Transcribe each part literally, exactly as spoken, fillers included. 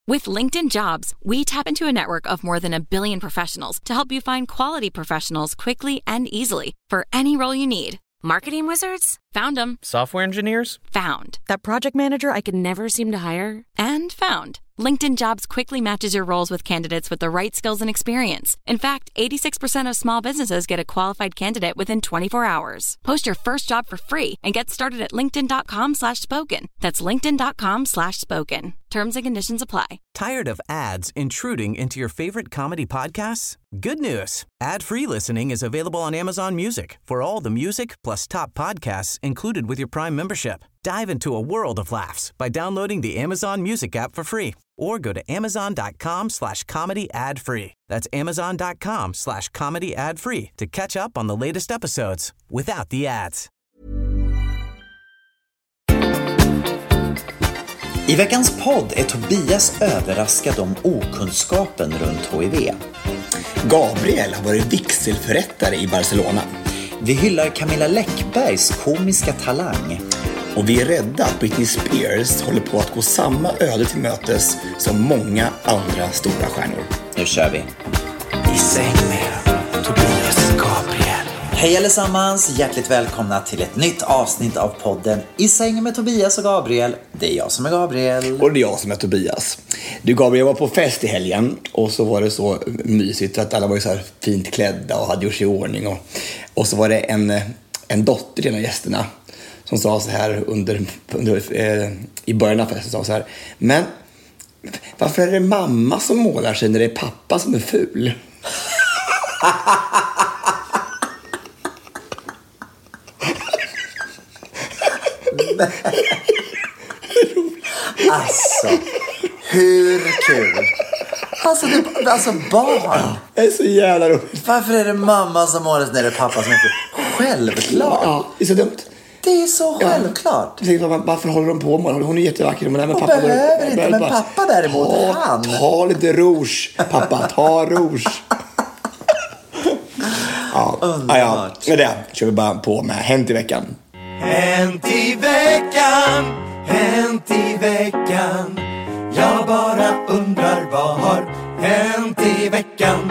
With LinkedIn Jobs, we tap into a network of more than a billion professionals to help you find quality professionals quickly and easily for any role you need. Marketing wizards? Found them. Software engineers? Found. That project manager I could never seem to hire? And found. LinkedIn Jobs quickly matches your roles with candidates with the right skills and experience. In fact, eighty-six percent of small businesses get a qualified candidate within twenty-four hours. Post your first job for free and get started at linkedin.com slash spoken. That's linkedin.com slash spoken. Terms and conditions apply. Tired of ads intruding into your favorite comedy podcasts? Good news. Ad-free listening is available on Amazon Music for all the music plus top podcasts included with your Prime membership. Dive into a world of laughs by downloading the Amazon Music app for free or go to amazon.com slash comedy ad free. That's amazon.com slash comedy ad free to catch up on the latest episodes without the ads. I veckans podd är Tobias överraskad om okunskapen runt H I V. Gabriel har varit vigselförrättare i Barcelona. Vi hyllar Camilla Läckbergs komiska talang. Och vi är rädda att Britney Spears håller på att gå samma öde till mötes som många andra stora stjärnor. Nu kör vi. I säng med Tobias Gabriel. Hej allesammans, hjärtligt välkomna till ett nytt avsnitt av podden I säng med Tobias och Gabriel. Det är jag som är Gabriel. Och det är jag som är Tobias. Du Gabriel, var på fest i helgen och så var det så mysigt att alla var så här fint klädda och hade gjort sig i ordning. Och, och så var det en, en dotter till en av gästerna som sa så här under, under eh, i början av festen, sa så här: men varför är det mamma som målar sig när det är pappa som är ful? Alltså, hur kul? Alltså, det, alltså barn. Det är så jävla roligt. Varför är det mamma som målar sig när det är pappa som är ful? Självklart. Ja, det är så dumt. Det är så självklart. Ja. Varför håller de på med? Hon är jättevacker. Men, hon pappa behöver då, inte, men bara, pappa däremot, ta, han. Ta lite rouge, pappa. Ta rouge. Ja, underbart. Ja, ja. Det kör vi bara på med Hänt i veckan. Hänt i veckan, hänt i veckan. Jag bara undrar vad har hänt i veckan.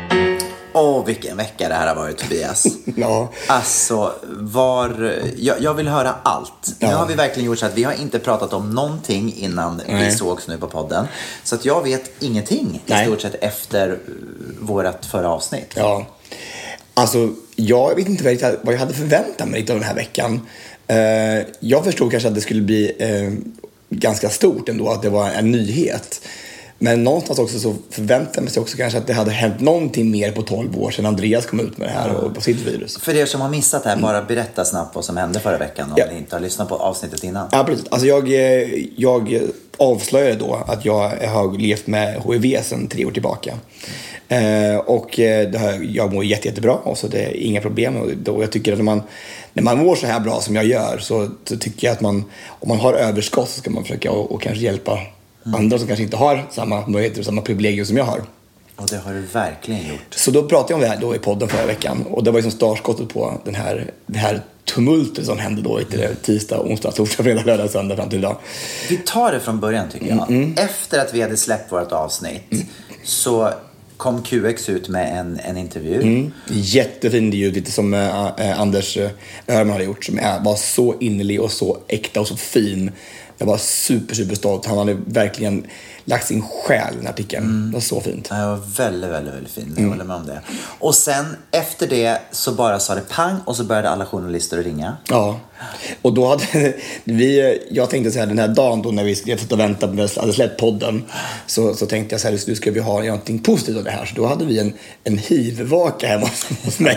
Åh, vilken vecka det här har varit, Tobias. Ja. Alltså, var... Jag, jag vill höra allt. Ja. Nu har vi verkligen gjort så att vi har inte pratat om någonting innan Nej. vi sågs nu på podden. Så att jag vet ingenting Nej. i stort sett efter vårat förra avsnitt. Ja. Alltså, jag vet inte vad jag, vad jag hade förväntat mig av den här veckan. Uh, jag förstod kanske att det skulle bli uh, ganska stort ändå, att det var en nyhet. Men någonstans också så förväntade man sig också kanske att det hade hänt någonting mer på tolv år sedan Andreas kom ut med det här mm. och på sitt virus. För er som har missat det här, bara berätta snabbt vad som hände förra veckan om ja. ni inte har lyssnat på avsnittet innan. Ja, precis. Alltså jag, jag avslöjade då att jag har levt med H I V sedan tre år tillbaka. Mm. Eh, och det här, jag mår jätte, jättebra och så det är inga problem. Och då, jag tycker att när man, när man mår så här bra som jag gör så, så tycker jag att man, om man har överskott så ska man försöka och, och kanske hjälpa Mm. andra som kanske inte har samma möjligheter och samma privilegier som jag har. Och det har du verkligen gjort. Så då pratade jag om det här då i podden förra veckan. Och det var ju som startskottet på den här, det här tumultet som hände då i tisdag, onsdag, torsdag, fredag, lördag, söndag fram till idag. Vi tar det från början tycker jag. Mm. Efter att vi hade släppt vårt avsnitt mm. så kom Q X ut med en, en intervju. Mm. Jättefin intervju, lite som äh, Anders Öhrman hade gjort. Som är, var så innerlig och så äkta och så fin. Jag var super, super stolt. Han hade verkligen lagt sin själ i den artikeln. Mm. Det var så fint. Ja, det var väldigt, väldigt, väldigt fint. Jag håller med om det. Och sen efter det så bara sa det pang och så började alla journalister att ringa. Ja. Och då hade vi, jag tänkte så här, den här dagen då när vi skulle sitta och vänta på att hade släppt podden så, så tänkte jag så här, nu ska vi ha någonting positivt av det här. Så då hade vi en, en hivvaka hemma hos mig.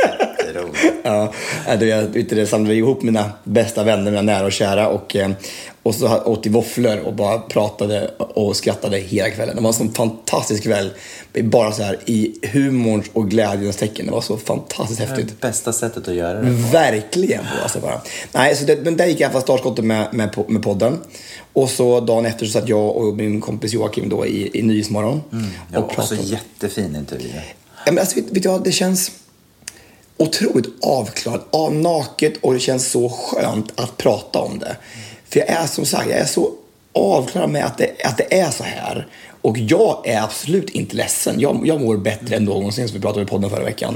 Ja, jag samlade ihop mina bästa vänner, mina nära och kära och, och så åt i våfflor och bara pratade och skrattade hela kvällen. Det var en sån fantastisk kväll, bara så här i humorns och glädjens tecken. Det var så fantastiskt häftigt. Det bästa sättet att göra det på. Verkligen på, alltså bara. Nej, så det, men där gick jag i alla fall startskottet med, med, med podden. Och så dagen efter så satt jag och min kompis Joakim då i, i Nyhetsmorgon. Mm, ja, och också jättefin intervju. Ja, men alltså, vet, vet du vad, det känns otroligt avklarat, avnaket och det känns så skönt att prata om det. För jag är som sagt, jag är så avklara med att det, att det är så här. Och jag är absolut inte ledsen. Jag, jag mår bättre än någonsin, som vi pratade om i podden förra veckan.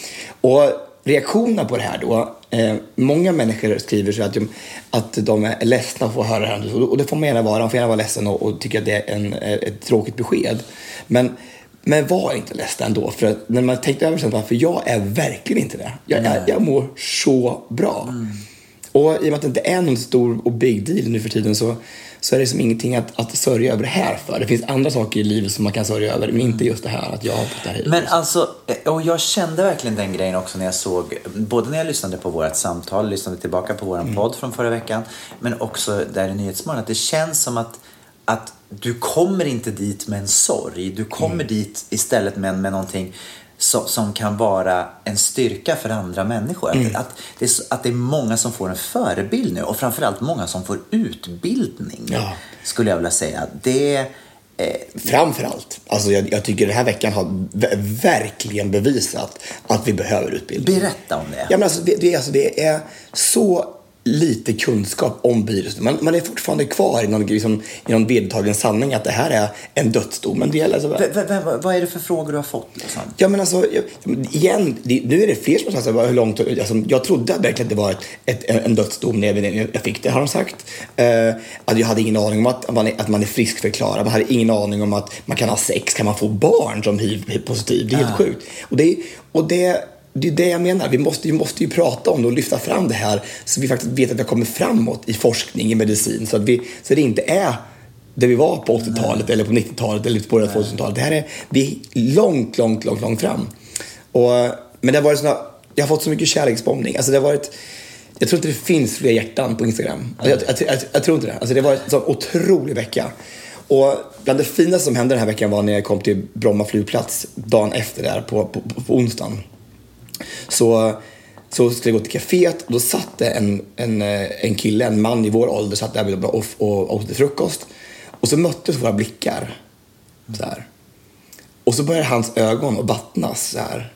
Och reaktionerna på det här då, eh, många människor skriver så att de, att de är ledsna att få höra det här. Och det får man gärna vara, man får gärna vara ledsen och, och tycka att det är en, ett tråkigt besked. Men, men var inte ledsen ändå, för att när man tänkte över sig, för jag är verkligen inte det. Jag, jag, jag mår så bra. Mm. Och i och med att det inte är någon stor och big deal nu för tiden, så, så är det som ingenting att, att sörja över det här för. Det finns andra saker i livet som man kan sörja över, men inte just det här att jag har fått det här. Men alltså, och jag kände verkligen den grejen också när jag såg, både när jag lyssnade på vårt samtal, lyssnade tillbaka på våran mm. podd från förra veckan, men också där i Nyhetsmorgon, att det känns som att, att du kommer inte dit med en sorg, du kommer mm. dit istället med, med någonting Så, som kan vara en styrka för andra människor. Mm. Att, att, det är, att det är många som får en förebild nu. Och framförallt många som får utbildning. Ja. Skulle jag vilja säga. Det eh... Framförallt. Alltså jag, jag tycker den här veckan har v- verkligen bevisat att vi behöver utbildning. Berätta om det. Ja, men alltså, det, det, alltså, det är så lite kunskap om virus. Man, man är fortfarande kvar i någon, liksom, i någon vedertagen sanning att det här är en dödsdom. Men det gäller alltså, v- v- v- vad är det för frågor du har fått? Liksom? Ja, men alltså, igen, det, nu är det fler som har sagt hur långt, alltså, jag trodde verkligen att det var ett, ett, en dödsdom när jag, jag fick det, har de sagt. Uh, att jag hade ingen aning om att man är, att man är friskförklarad. Man hade ingen aning om att man kan ha sex, kan man få barn som hiv-positiv. Det är helt ah. sjukt. Och det, och det Det är det jag menar. Vi måste, vi måste ju prata om det och lyfta fram det här så vi faktiskt vet att vi kommer framåt i forskning, i medicin. Så att vi, så det inte är där vi var på åttiotalet eller på nittiotalet eller på tvåtusentalet. Det här är vi är långt, långt, långt, långt fram. Och, men det har varit såna, jag har fått så mycket kärleksbombning. Alltså det har varit, jag tror inte det finns fler hjärtan på Instagram. Jag, jag, jag, jag tror inte det. Alltså det var en sån otrolig vecka. Och bland det finaste som hände den här veckan var när jag kom till Bromma flygplats dagen efter där på, på, på, på onsdagen. Så, så skulle jag gå till kaféet och då satt det en, en, en kille, en man i vår ålder, satt där och, och åt frukost. Och så möttes våra blickar så här. Och så började hans ögon att vattnas så här.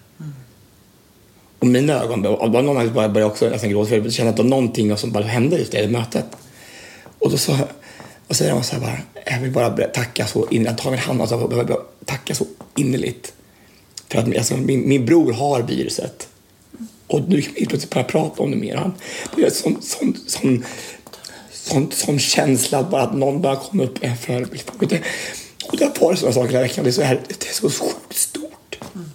Och mina ögon, och någon gång började jag också nästan gråta, för jag kände att det var någonting som bara hände just i mötet. Och då så, och så säger han så här bara, jag vill bara tacka så innerligt, ta min hand, alltså, jag vill bara tacka så innerligt. För att alltså, min, min bror har viruset. Och nu kan vi plötsligt bara prata om det mer. Han, det är en sån, sån, sån, sån, sån känsla att, bara att någon bara kommer upp med en förebild. Och det, och det var sådana saker den här veckan. Det är så, här, det är så sjukt stort. Mm.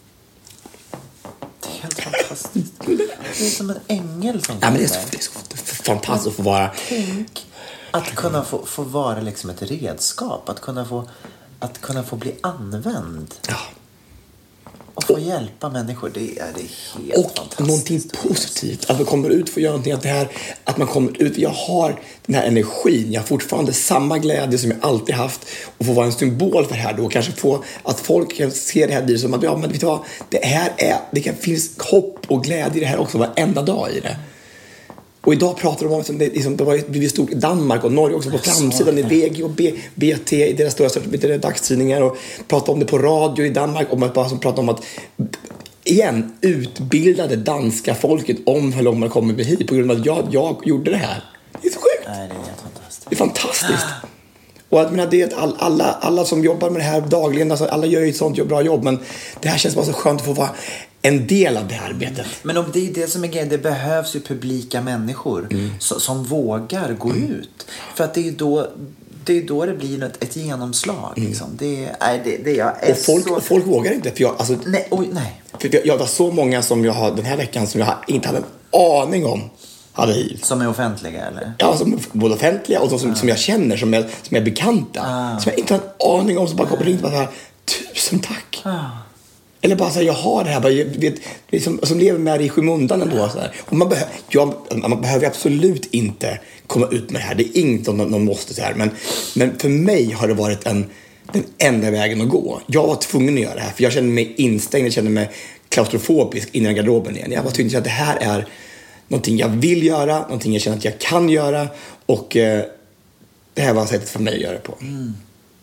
Det är helt fantastiskt. Det är som en ängel som ja, men det är så, det är så fantastiskt att få vara... Tänk att kunna få, få vara liksom ett redskap. Att kunna få, att kunna få bli använd. Ja. Och få hjälpa människor, det är, det är helt och fantastiskt. Och någonting positivt, att man kommer ut för att göra någonting, att, det här, att man kommer ut, jag har den här energin, jag har fortfarande samma glädje som jag alltid haft och få vara en symbol för det här då, och kanske få att folk kan se det här som att ja, men vet du vad, det här är, det kan finnas hopp och glädje i det här också varenda dag i det. Och idag pratar de om att det, liksom, det var blivit stort i Danmark och Norge också på framsidan i V G och B, B T i deras stora dagstidningar, och pratar om det på radio i Danmark, och man bara som pratar om att igen utbildade danska folket om hur långt man kommer med hiv på grund av att jag, jag gjorde det här. Det är så sjukt. Nej, det är helt fantastiskt. Det är fantastiskt. Och att, menar, det är all, alla, alla som jobbar med det här dagligen, alltså, alla gör ju ett sånt bra jobb, men det här känns bara så skönt att få vara en del av det här arbetet. Men om det är det som är grejen, det behövs ju publika människor mm. som, som vågar gå mm. ut. För att det är då det, är då det blir ett, ett genomslag. Mm. Liksom. Det, är, det, det jag är och, folk, så... och folk vågar inte. För jag, alltså, nej, oj, nej. För jag, jag var så många som jag har den här veckan som jag inte hade en aning om hade hiv. Som är offentliga, eller? Ja, som, både offentliga och som, ah. som jag känner, som är, som är bekanta. Ah. Som jag inte har en aning om, som bara kommer in och bara tusen tack. Ah. Eller bara säga, jag har det här, bara, vet, liksom, som lever med det i skymundan ändå. Så här. Och man, behö, jag, man behöver absolut inte komma ut med det här. Det är inget som någon måste så här. Men, men för mig har det varit en, den enda vägen att gå. Jag var tvungen att göra det här, för jag kände mig instängd, jag kände mig klaustrofobisk innan garderoben igen. Jag var tvungen att det här är någonting jag vill göra, någonting jag känner att jag kan göra. Och eh, det här var sättet för mig att göra det på. Mm.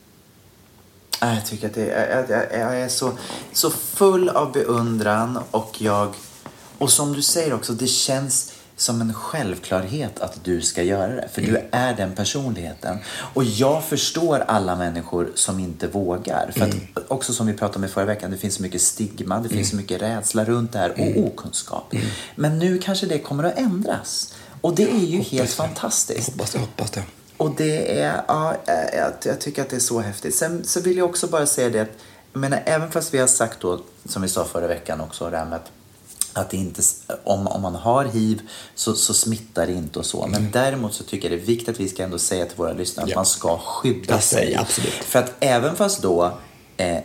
Jag tycker att det är, jag, jag är så, så full av beundran, och jag, och som du säger också, det känns, som en självklarhet att du ska göra det. För mm. du är den personligheten. Och jag förstår alla människor som inte vågar. För mm. att också som vi pratade om i förra veckan, det finns så mycket stigma, det mm. finns så mycket rädsla runt det här och mm. okunskap. Mm. Men nu kanske det kommer att ändras. Och det är ju helt fantastiskt. Jag hoppas det, hoppas det. Och det är, ja, jag, jag tycker att det är så häftigt. Sen så vill jag också bara säga det att, jag menar, även fast vi har sagt då, som vi sa förra veckan också, det här med att att det inte, om, om man har hiv så, så smittar det inte och så. Men mm. däremot så tycker jag det är viktigt att vi ska ändå säga till våra lyssnare att ja. man ska skydda sig. Absolut. För att även fast då eh,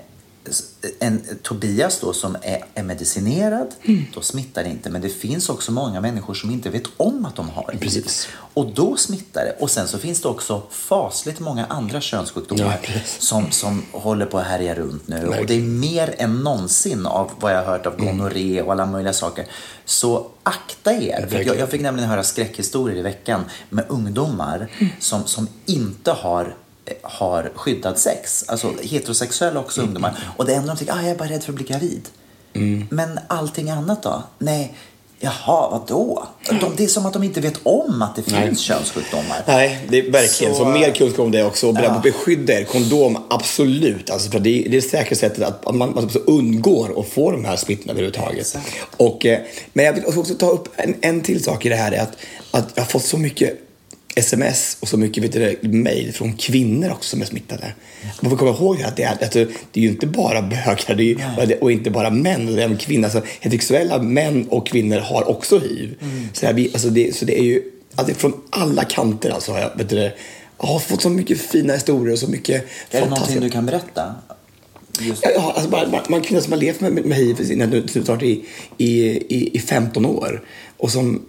en Tobias då som är, är medicinerad, mm. då smittar det inte. Men det finns också många människor som inte vet om att de har hiv. Precis. Och då smittar det. Och sen så finns det också fasligt många andra könssjukdomar ja, som, som håller på att härja runt nu. Nej. Och det är mer än någonsin av vad jag har hört av gonorré mm. och alla möjliga saker. Så akta er. För jag, jag fick nämligen höra skräckhistorier i veckan med ungdomar mm. som, som inte har har skyddat sex. Alltså heterosexuella också mm. ungdomar. Och det enda de tycker, ah, jag är bara rädd för att bli gravid. Mm. Men allting annat då? Nej, jaha, vadå? De, det är som att de inte vet om att det finns Nej. könssjukdomar. Nej, det är verkligen. Så, så mer kunskap om det också. Och ja. beskydda er. Kondom, absolut. Alltså, för det är det säkra sättet att man, man undgår att få de här smittorna överhuvudtaget. Och, men jag vill också ta upp en, en till sak i det här. Är att, att jag har fått så mycket sms och så mycket vet du, mejl från kvinnor också som är smittade. Man får komma ihåg att det är, alltså, det är ju inte bara bögar det är ju, och inte bara män, det är kvinnor. Alltså, heterosexuella män och kvinnor har också hiv. Mm. Så, här, alltså, det, så det är ju alltså, från alla kanter alltså, har jag, vet du, jag har fått så mycket fina historier och så mycket. Är det någonting du kan berätta? Just. Ja, alltså, man, man kvinnor som har levt med, med hiv i, i, i, i femton år och som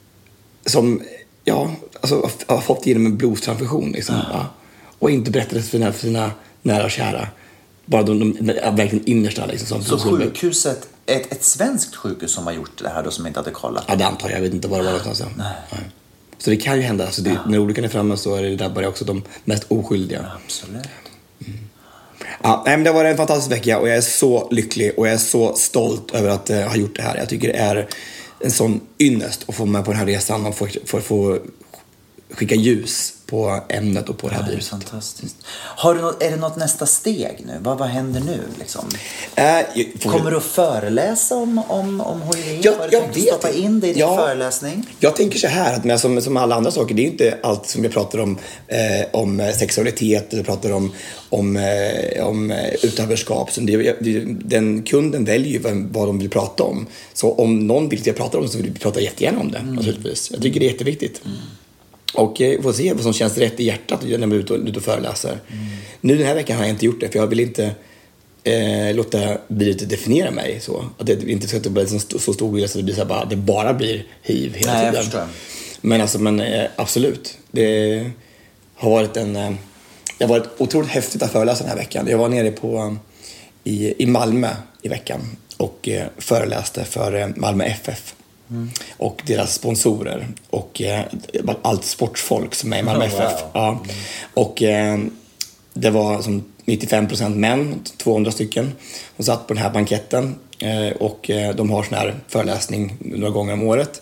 som ja, alltså har fått igenom en blodtransfusion liksom, ja. Ja. Och inte berättade för sina, för sina nära och kära. Bara de, de, de verkligen innersta liksom, som så sjukhuset, ett, ett svenskt sjukhus som har gjort det här då, som inte hade kollat? Ja, det antar jag. Jag vet inte vad det var någonstans. Nej. Nej. Så det kan ju hända. Alltså, det, ja. När olyckan är framme så är det där bara också de mest oskyldiga. Ja, absolut. Mm. Ja, men det var en fantastisk vecka och jag är så lycklig och jag är så stolt över att uh, ha gjort det här. Jag tycker det är en sån ynnest att få med på den här resan och få, få, få skicka ljus på ämnet och på det här viruset. Ja, fantastiskt. Har du något, är det något nästa steg nu? Vad, vad händer nu liksom? Äh, jag, Kommer du att föreläsa om, om, om H I V? Jag, Har du jag tänkt vet. stoppa in det i din ja, föreläsning? Jag tänker så här, att med, som, som alla andra saker, det är inte allt som jag pratar om eh, om sexualitet, eller pratar om, om, eh, om utanförskap. Så det, det, den kunden väljer ju vad, vad de vill prata om. Så om någon vill att jag pratar om det så vill vi prata jättegärna om det. Mm. Naturligtvis. Jag tycker det är jätteviktigt. Mm. Och eh, får se vad som känns rätt i hjärtat när man är ute och, ute och föreläser. Mm. Nu den här veckan har jag inte gjort det, för jag vill inte eh, låta viruset definiera mig så. Att det inte ska bli så, så stor virus så det, blir så här bara, det bara blir hiv hela Nej, tiden. Jag förstår. Men, alltså, men eh, absolut. Det har varit en... Eh, det har varit otroligt häftigt att föreläsa den här veckan. Jag var nere på, i, i Malmö i veckan och eh, föreläste för eh, Malmö F F. Mm. Och deras sponsorer och eh, allt sportfolk som är i Malmö oh, F F. Wow. Ja. Mm. Och eh, det var som nittiofem procent män, tvåhundra stycken som satt på den här banketten eh, och eh, de har sån här föreläsning några gånger om året.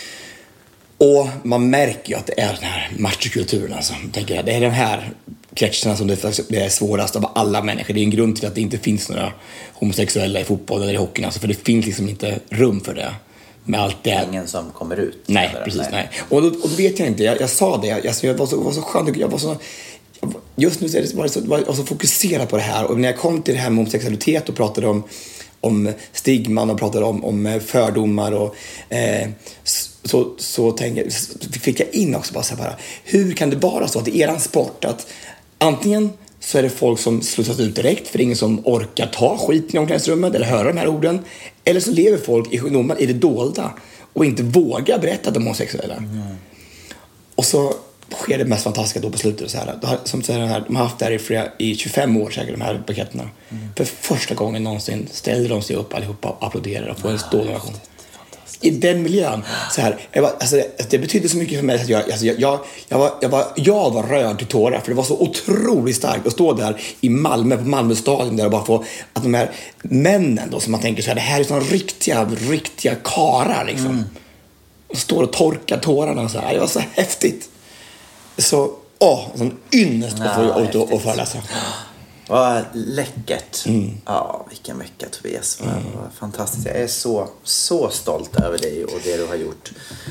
Och man märker ju att det är den här machokulturen alltså. Tänker jag, det är den här kretsarna som det är svårast av alla människor. Det är en grund till att det inte finns några homosexuella i fotboll eller i hockeyn alltså, för det finns liksom inte rum för det. Med allt det. Ingen som kommer ut. Nej, precis. Nej. nej. Och, då, och då vet jag inte. Jag, jag sa det. Jag, jag var så, var så skön. Jag var så, jag, just nu var jag så, var jag så fokuserad på det här. Och när jag kom till det här med homosexualitet och pratade om, om stigman och pratade om, om fördomar och eh, så, så tänkte, fick jag in också bara så här bara, hur kan det vara så att det är eran sport att antingen så är det folk som slussas ut direkt för det är ingen som orkar ta skit i omklädningsrummet eller höra de här orden. Eller så lever folk i sjukdomar i det dolda och inte vågar berätta att de är homosexuella. Mm. Och så sker det mest fantastiska då på slutet. Så här, som så här, de har haft det här i, flera, i tjugofem år säkert, de här paketterna. Mm. För första gången någonsin ställer de sig upp allihopa och applåderar och får en stålnation. I den miljön så här, jag var, alltså, det, det betydde så mycket för mig att jag, alltså, jag, jag, jag, var, jag, var, jag var rörd till tårar för det var så otroligt starkt att stå där i Malmö på Malmö stadion där och bara få att de här männen då som man tänker så här, det här är såna riktiga riktiga karar liksom. Mm. och står och torkar tårarna så här. Det var så häftigt. Så, åh, sån ynnest att få ut och, och föreläsa. Vad läckert. Mm. Ja, vilken vecka, Tobias. Mm. Vad fantastiskt. Jag är så, så stolt över dig och det du har gjort.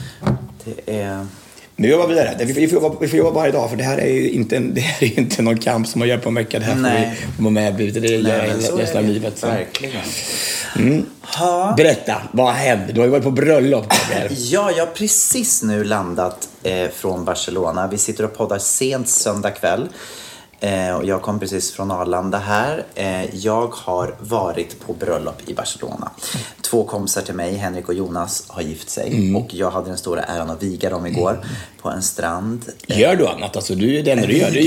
Det är... Nu jobbar vi där. Vi får, vi, får jobba, vi får jobba varje dag, för det här är ju inte, det här är ju inte någon kamp som man gör på en vecka. Det här Nej. får vi vara med och det är resten av livet. Så. Verkligen. Mm. Berätta, vad har hänt? Du har ju varit på bröllop. Ja, jag har precis nu landat eh, från Barcelona. Vi sitter och poddar sent söndag kväll. Eh, och jag kom precis från Arlanda här. Eh, jag har varit på bröllop i Barcelona. Två kompisar till mig, Henrik och Jonas, har gift sig. Mm. Och jag hade den stora äran att viga dem igår mm. på en strand. Gör du annat? Alltså, du är den du gör. Du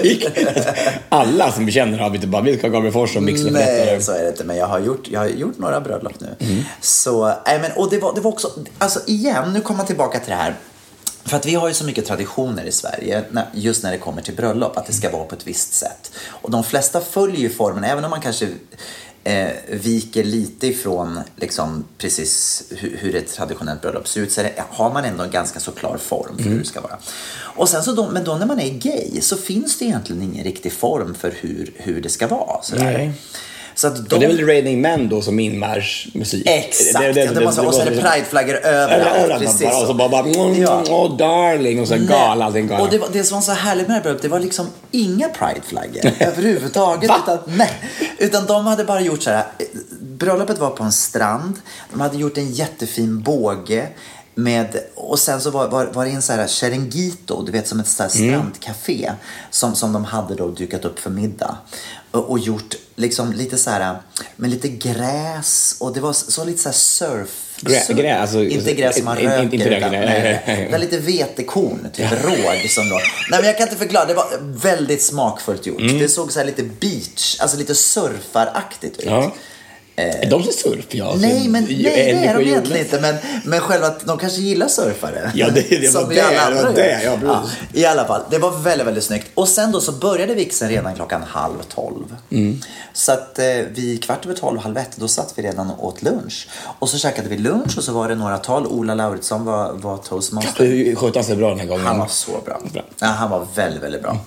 är alla som vi känner har vi inte bara, vi ska Gabriel Fors och Mixler. Nej, så är det inte. Men jag har gjort, jag har gjort några bröllop nu. Mm. Så, nej, men, och det var, det var också, alltså igen, nu kommer jag tillbaka till det här. För att vi har ju så mycket traditioner i Sverige just när det kommer till bröllop, att det ska vara på ett visst sätt. Och de flesta följer ju formen, även om man kanske eh, viker lite ifrån liksom, precis hur, hur ett traditionellt bröllop ser ut, så det, har man ändå en ganska så klar form för mm. hur det ska vara. Och sen så då, men då när man är gay så finns det egentligen ingen riktig form för hur, hur det ska vara. Sådär. Nej. Så att de... Och det är väl Raining Men då som inmarschmusik. Exakt. Det, det, det, det, måste, och så är det prideflaggor överallt. överallt precis. Bara, och så bara, bara mm, ja. oh, darling. Och så gala. gala. Och det, var, det som var så härligt med det här, det var liksom inga prideflaggor överhuvudtaget. utan, nej, utan de hade bara gjort så här. Bröllopet var på en strand. De hade gjort en jättefin båge. Med, och sen så var, var, var det en så här Chiringuito, du vet, som ett så här strandcafé mm. som, som de hade då dukat upp för middag och, och gjort liksom lite så här med lite gräs, och det var så, så lite så här surf Grä, grä, alltså, inte gräs som man röker inte, inte utan, nej, nej, nej. Det är lite vetekorn, typ råg som då. Nej, men jag kan inte förklara, det var väldigt smakfullt gjort. Mm. Det såg så här lite beach, alltså lite surfaraktigt ut. Ja. Är de som surf? Ja, nej, men nej, det är de egentligen inte. Men, men själva att de kanske gillar surfare. Ja, det, det var det. Alla det, var det ja, ja, i alla fall, det var väldigt, väldigt snyggt. Och sen då så började vigseln redan klockan halv tolv. Mm. Så att eh, vid kvart över tolv, halv ett, då satt vi redan och åt lunch. Och så käkade vi lunch och så var det några tal. Ola Lauritsson var, var toastmaster. Hur sköt han sig bra den här gången? Han var så bra. bra. Ja, han var väldigt, väldigt bra.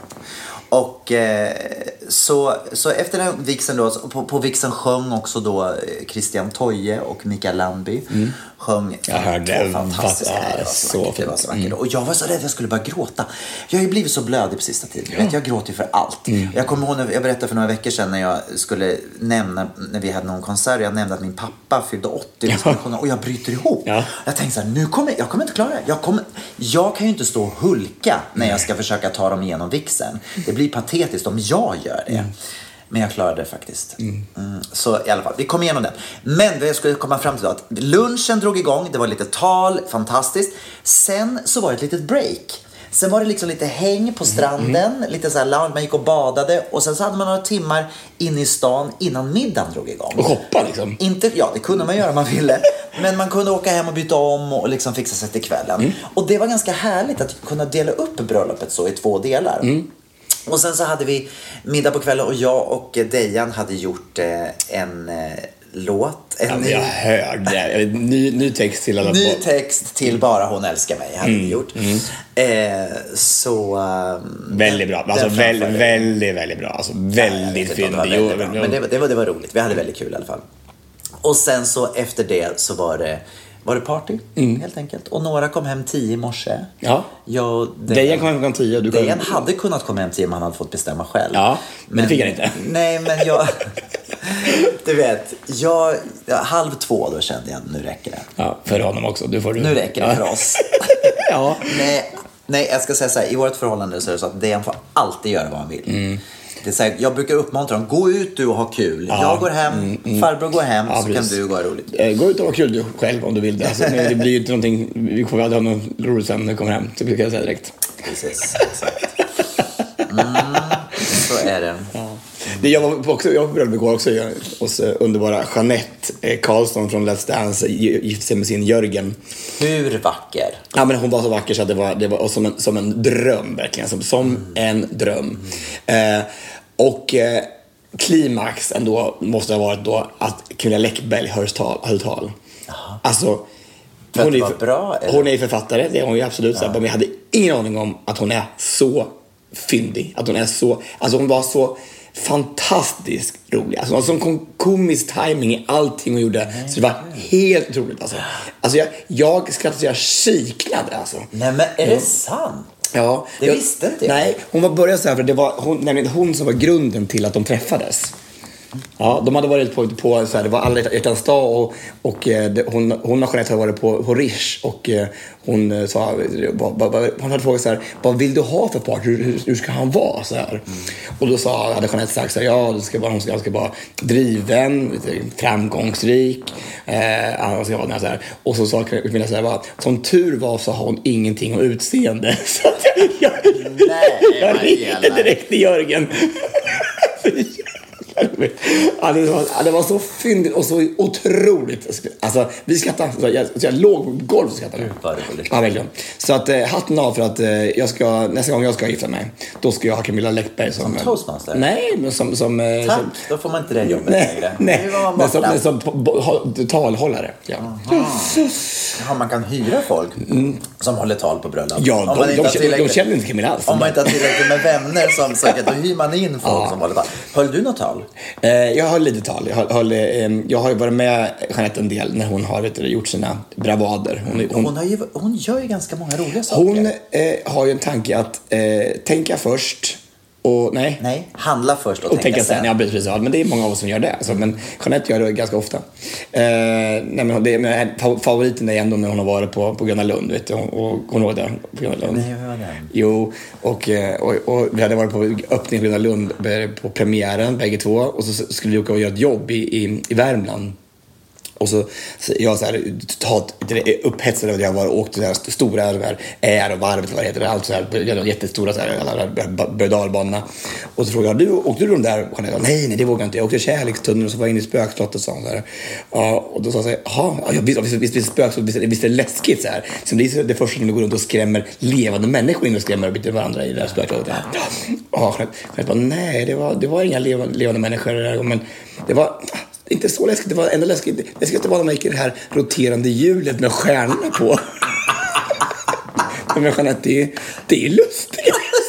Och eh, så, så efter den vigseln då, på, på vigseln sjöng också då Christian Toje och Mikael Landby. Mm. Sjöng jag hörde fantastiska det var så vackert. Det var så vackert. Mm. Och jag var så rädd att jag skulle bara gråta. Jag har ju blivit så blödig på sista tiden. Ja. Jag gråter ju för allt. Mm. Jag kommer ihåg, jag berättade för några veckor sedan när jag skulle nämna, när vi hade någon konsert, jag nämnde att min pappa fyllde åttio ja. och jag bryter ihop. Ja. Jag tänkte så här, nu kommer jag kommer inte klara det. Jag, kommer, jag kan ju inte stå och hulka när jag ska försöka ta dem igenom vigseln. Det blir patetiskt om jag gör det. Mm. Men jag klarade det faktiskt. Mm. Mm. Så i alla fall, vi kom igenom det. Men jag skulle komma fram till att lunchen drog igång. Det var lite tal, fantastiskt. Sen så var det ett litet break. Sen var det liksom lite häng på stranden. Mm. Lite så här lounge, man gick och badade. Och sen så hade man några timmar inne i stan innan middagen drog igång. Och shoppa liksom? Inte, ja, det kunde man göra om man ville. Men man kunde åka hem och byta om och liksom fixa sig till kvällen. Mm. Och det var ganska härligt att kunna dela upp bröllopet så i två delar. Mm. Och sen så hade vi middag på kvällen och jag och Dejan hade gjort eh, en eh, låt. En ja, ny, jag hörde. ny, ny text till alla. Ny text till Bara hon älskar mig hade mm, vi gjort. Mm. Eh, så... Um, väldigt bra. Alltså väldigt, väldigt, väldigt bra. Alltså väldigt fint. Men det var, det, var, det var roligt. Vi hade väldigt kul i alla fall. Och sen så efter det så var det... Var det party, mm. helt enkelt. Och några kom hem tio i morse. Ja. Jag, Dejan kom hem tio. Du Dejan kom... hade kunnat komma hem tio om han hade fått bestämma själv. Ja, men, men det fick han inte. Nej, men jag... du vet, jag... Halv två då kände jag, nu räcker det. Ja, för honom också. Du får du... Nu räcker det ja. för oss. ja. Nej, nej, jag ska säga så här. I vårt förhållande så är det så att Dejan får alltid göra vad han vill. Mm. Det är så här, jag brukar uppmuntra dem, gå ut du och ha kul. Ja. Jag går hem, mm, mm. farbror går hem, ja, så precis. Kan du gå och ha roligt. Gå ut och ha kul du själv om du vill det. Alltså, det blir ju inte någonting, vi får väl ha något roligt sen när du kommer hem. Så kan jag säga direkt. Precis, exakt. Mm, så är det. Ja. Det jag var också, jag var på bröllop igår också hos underbara Jeanette Karlsson från Let's Dance, gifte sig med sin Jörgen. Hur vacker? Ja, men hon var så vacker så att det var, det var som, en, som en dröm verkligen, som, som mm. en dröm. Mm. Eh, och eh, klimax ändå måste ha varit då att Camilla Läckberg hörs tal, höll tal. Alltså För hon att det är var för, bra? Eller? Hon är författare, det är hon ju absolut. Ja. Men jag hade ingen aning om att hon är så fyndig. Att hon är så... Alltså hon var så fantastiskt rolig. Alltså hon har sån komisk timing i allting hon gjorde. Nej, så det var helt otroligt. Alltså, alltså jag, jag skrattade så jag kiknade. Alltså. Nej, men är det sant? Ja. Det jag, visste inte jag. Nej, hon var börjat så här för det var hon, nämligen hon som var grunden till att de träffades. Ja, de hade varit på, på så här, det var alla hjärtans dag och, och det, hon, hon och Jeanette hade varit på, på Rish och eh, hon sa, ba, ba, ba, hon hade frågat så här, vad vill du ha för part? Hur, hur, hur ska han vara? Så här. Mm. Och då sa, hade Jeanette sagt så här, ja, det ska vara, hon ska, han ska vara driven, framgångsrik, eh, han ska vara så här. Och så sa Camilla så här, bara, som tur var så har hon ingenting om utseende. Så att jag, jag, Nej, jag ringde direkt till Jörgen. Ja, det, var, det var så fyndigt och så otroligt. Alltså, vi skrattade. Så jag, så jag låg på golvet och skrattade. Ja, verkligen. Så att, eh, hatten av för att eh, jag ska, nästa gång jag ska gifta mig, då ska jag ha Camilla Läckberg som... Som toastmaster? Nej, men som... som Tack, som, då får man inte det jobbet nej, längre. Nej, men som, men som talhållare. Ja. Ja, man kan hyra folk mm. som håller tal på bröllop. Ja, de, de, de, de känner inte Camilla alls. Om man inte har tillräckligt med vänner som söker, då hyr man in folk ja. som håller tal. Höll du något tal? Eh, jag har lite tal. Jag har, höll, eh, jag har ju varit med Jeanette en del när hon har vet du, gjort sina bravader. Hon, hon, hon, har ju, hon gör ju ganska många roliga saker. Hon eh, har ju en tanke att eh, tänka först och nej. Nej, handla först och, och tänka, tänka sen. sen. Ja, precis. Ja, men det är många av oss som gör det. Alltså, men Jeanette gör det ganska ofta. Eh, nej, men det, men favoriten är ändå när hon har varit på, på Gröna Lund. Vet du, och hon var där på Gröna Lund. Nej, jag var där. Jo, och, och, och vi hade varit på öppning på Gröna Lund på premiären, bägge två. Och så skulle vi åka och göra ett jobb i, i, i Värmland. Och så, så jag så här totalt upphetsad över det jag var och åkte så här stora här är och varvet vad heter det allt så här jättestora så här alla berg-och-dalbanorna. Och så frågade jag, du åkte du de där? Nej, nej, det vågar jag inte. Jag åkte kärlekstunneln och så var jag inne i spökslottet så här. Ja, och då sa jag så här, jaha, ja, visst visst visst, visst spökslottet, visst, visst är det läskigt så här. Så det är det första när du går runt och skrämmer levande människor in och skrämmer och byter varandra i det här spökslottet. Ja, ja, jag bara, nej, det var det var inga levande, levande människor där, men det var inte så läskigt, det var ändå läskigt. Det ska inte vara när man gick i det här roterande hjulet med stjärnorna på. Men Jeanette, det är, det är lustigt.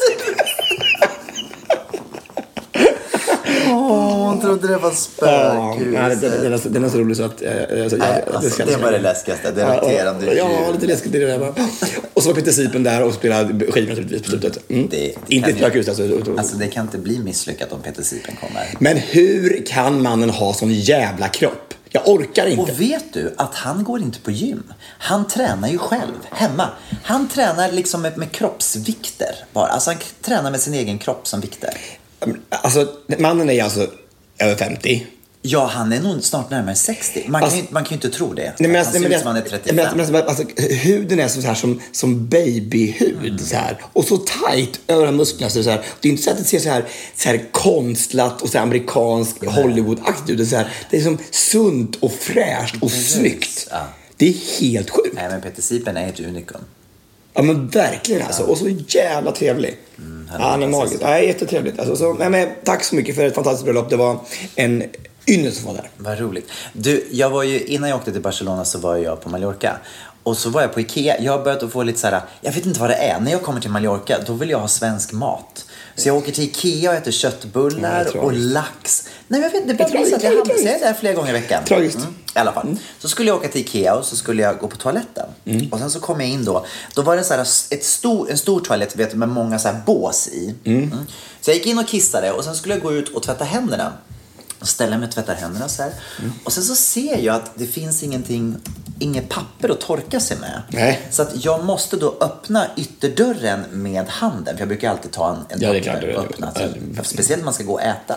Åh, hon trodde det var spökhus. Ja, den, den, den, den är så rolig så att... Alltså, Nej, jag, alltså, det, det var det läskigaste, det roterande ja, ja, ja, lite läskigt. Det där. Och så var Peter Sipen där och spelade skivan naturligtvis på slutet. Mm. Det, det inte ett spökhus. Alltså, alltså, det kan inte bli misslyckat om Peter Sipen kommer. Men hur kan mannen ha sån jävla kropp? Jag orkar inte. Och vet du att han går inte på gym? Han tränar ju själv, hemma. Han tränar liksom med, med kroppsvikter bara. Alltså han tränar med sin egen kropp som vikter. Alltså, mannen är alltså över femtio. Ja, han är nog snart närmare sextio. Man, alltså, kan, ju, man kan ju inte tro det. Nej, men, han nej, ser men, ut som han är trettiofem. Men, men, alltså, huden är så här som, som babyhud. Mm. Så här. Och så tight över musklerna. Så här. Det är inte så att det ser så här, så här konstlat och så här amerikansk Hollywood-aktigt ut. Det är, så här, det är som sunt och fräscht och mm. snyggt. Ja. Det är helt sjukt. Nej, men Peter Sipen är ett unikum. Ja, men verkligen alltså. Och så jävla trevlig. Mm, han är, ja, han är magisk. Ja, jättetrevligt. Alltså, så, nej, men, tack så mycket för ett fantastiskt bröllop. Det var en ynnest som var där. Vad roligt. Du, jag var ju, innan jag åkte till Barcelona så var jag på Mallorca. Och så var jag på Ikea. Jag har börjat att få lite så här, jag vet inte vad det är. När jag kommer till Mallorca, då vill jag ha svensk mat. Så jag åker till Ikea och äter köttbullar ja, och lax. Nej, jag vet inte. Det blir så att jag hamnar där flera gånger i veckan. Tragiskt. Mm, i alla fall. Mm. Så skulle jag åka till Ikea och så skulle jag gå på toaletten. Mm. Och sen så kom jag in då. Då var det så här ett stor, en stor toalett vet, med många så här bås i. Mm. Mm. Så jag gick in och kissade och sen skulle jag gå ut och tvätta händerna. Och ställa mig och tvätta händerna så här. Mm. Och sen så ser jag att det finns ingenting, inget papper att torka sig med. Nej. Så att jag måste då öppna ytterdörren med handen. För jag brukar alltid ta en, en ja, det är klart, och öppna. Så, speciellt när man ska gå och äta.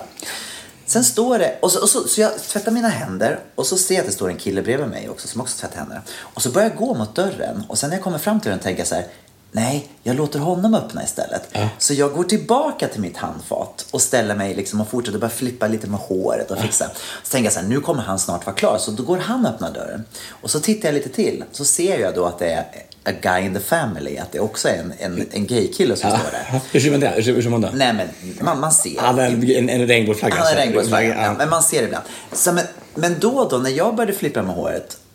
Sen står det, och så, och så, så jag tvättar mina händer. Och så ser jag att det står en kille bredvid mig också som också tvättar händerna. Och så börjar jag gå mot dörren. Och sen när jag kommer fram till den tänker jag så här: nej, jag låter honom öppna istället. Ja. Så jag går tillbaka till mitt handfat och ställer mig liksom och fortsätter bara flippa lite med håret och fixa. Så tänker jag så här, nu kommer han snart vara klar. Så då går han och öppnar dörren. Och så tittar jag lite till. Så ser jag då att det är a guy in the family. Att det också är en, en, en gay-kille som ja. står där. Hur ser man det? Hur ser man det? Nej, men man, man ser. Han är en, en regnbågsflagga. Han är en regnbågsflagga, ja. Men man ser det ibland. Så, men, men då då, när jag började flippa med håret,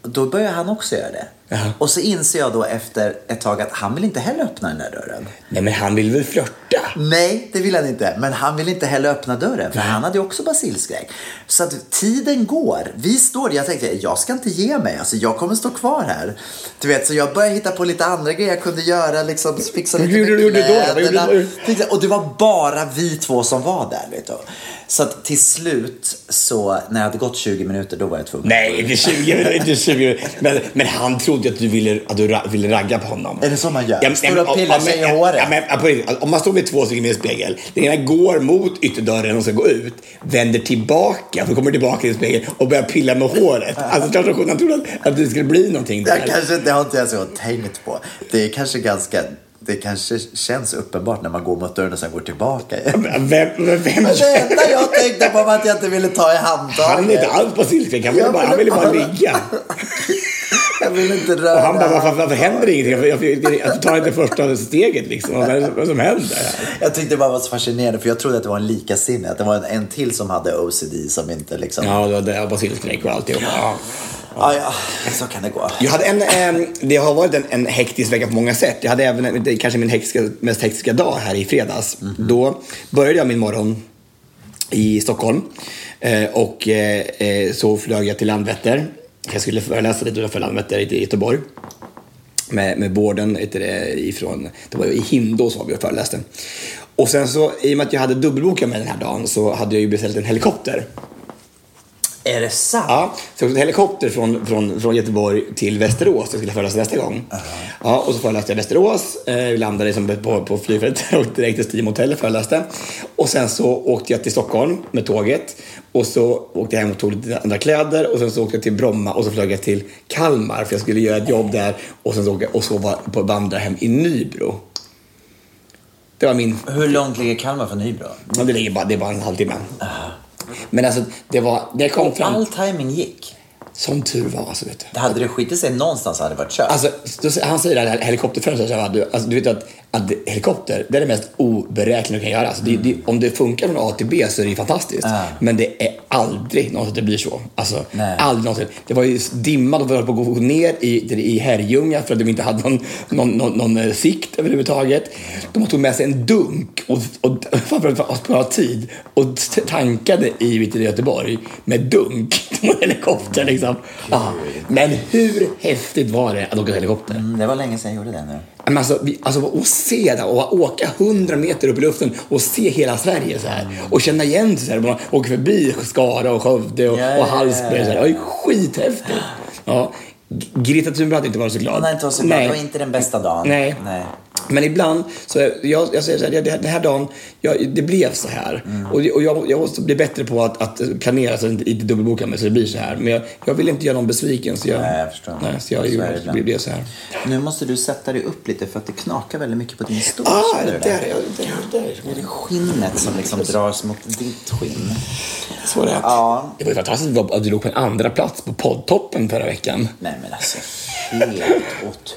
Då börjar han också göra det. Jaha. Och så inser jag då efter ett tag att han vill inte heller öppna den där dörren. Nej, men han vill väl flörta? Nej, det vill han inte. Men han vill inte heller öppna dörren. För mm. han hade ju också basilskräck. Så att tiden går. Vi står, jag tänkte, jag ska inte ge mig. Alltså jag kommer stå kvar här. Du vet, så jag började hitta på lite andra grejer jag kunde göra. Liksom fixa lite med kläderna. Och det var bara vi två som var där, vet du. Så att till slut, så när det hade gått tjugo minuter, då var jag tvungen. Nej, inte tjugo minuter, inte tjugo minuter. Men, men han trodde att du ville, att du ra, ville ragga på honom. Är det så man gör? Ja, står och pillar sig i håret. Ja, men, om man står vid två stycken med en spegel, den ena går mot ytterdörren och ska gå ut, vänder tillbaka, för kommer tillbaka i spegeln och börjar pilla med håret. Alltså klart att han trodde att det skulle bli någonting där. Jag kanske inte har inte jag så tänkt på. Det är kanske ganska... Det kanske känns uppenbart när man går mot dörren och sen går tillbaka. Vem, vem, vem men det enda jag tänkte på var att jag inte ville ta i handtaget. Han är inte alls på silke. Han ville bara, han ville bara ligga. Jag vill inte röra. Och han bara, varför, varför händer det ingenting? Jag, jag, jag tar inte första steget liksom. Vad är det vad som händer? Jag tyckte det bara var så fascinerande. För jag trodde att det var en likasinne. Att det var en, en till som hade O C D som inte liksom... Ja, det var det. Basilskräck och alltihop. Ja. Ja, ja, så kan det gå. Jag hade en, en, det har varit en, en hektisk vecka på många sätt. Jag hade även en, kanske min hektiska, mest hektiska dag här i fredags. Mm-hmm. Då började jag min morgon i Stockholm. Eh, och eh, så flög jag till Landvetter. Jag skulle föreläsa lite utanför Landvetter i Göteborg. Med, med båden ifrån, det var i Hindå så var vi och föreläste. Och sen så, i och med att jag hade dubbelbokat med den här dagen, så hade jag ju beställt en helikopter. Är det sant? Ja, så en helikopter från, från, från Göteborg till Västerås. Jag skulle föreläsa nästa gång. Uh-huh. Ja, och så föreläste jag Västerås. Eh, landade liksom på, på flygfältet och direkt till Steam Hotel och föreläste. Och sen så åkte jag till Stockholm med tåget. Och så åkte jag hem och tog lite andra kläder. Och sen så åkte jag till Bromma och så flög jag till Kalmar. För jag skulle göra ett jobb där. Och sen så åkte jag och så var på vandra hem i Nybro. Det var min... Hur långt ligger Kalmar från Nybro? Ja, det ligger bara, det är bara en halvtimme. Uh-huh. Men alltså, det var... Det kom och fram... all timing gick. Som tur var, alltså, vet du. Det hade det skitit sig någonstans hade det varit kört. Alltså, han säger att helikopterfönster, så du, alltså, du vet att, att helikopter, det är det mest oberäkneliga du kan göra. Alltså, mm. det, det, om det funkar från A till B så är det fantastiskt. Mm. Men det är aldrig något att det blir så. Alltså, aldrig någonsin. Det var ju dimma, de var på att gå ner i, i Herrljunga för att de inte hade någon, någon, någon, någon sikt överhuvudtaget. De tog med sig en dunk och, och, för att spara tid och tankade i Göteborg med dunk på helikopter liksom. Ja, men hur häftigt var det att åka helikopter? Mm, det var länge sedan jag gjorde det nu. Men alltså, vi, alltså att se det och åka hundra meter upp i luften och se hela Sverige så här och känna igen sig så här, man åker förbi Skara och Skövde och, yeah, och Hallsberg så här. Det var ju skithäftigt. Ja. Greta Thunberg hade inte varit så glad. Hon hade inte varit så glad. Det var inte den bästa dagen. Nej. Nej. Men ibland så jag, jag säger så här, den här dagen jag, det blev så här mm. och, och jag, jag måste bli bättre på att, att planera så att inte, inte dubbelboka mig så det blir så här. Men jag, jag vill inte göra någon besviken så jag, nej, jag förstår. Nej, så jag så det blir så här. Nu måste du sätta dig upp lite för att det knakar väldigt mycket på din stol. Ah, det där, där, där, där. Det är skinnet som liksom dras mot ditt skinn. Så var det. Ja. Det var ju fantastiskt att du låg på en andra plats på poddtoppen förra veckan. Nej men alltså, helt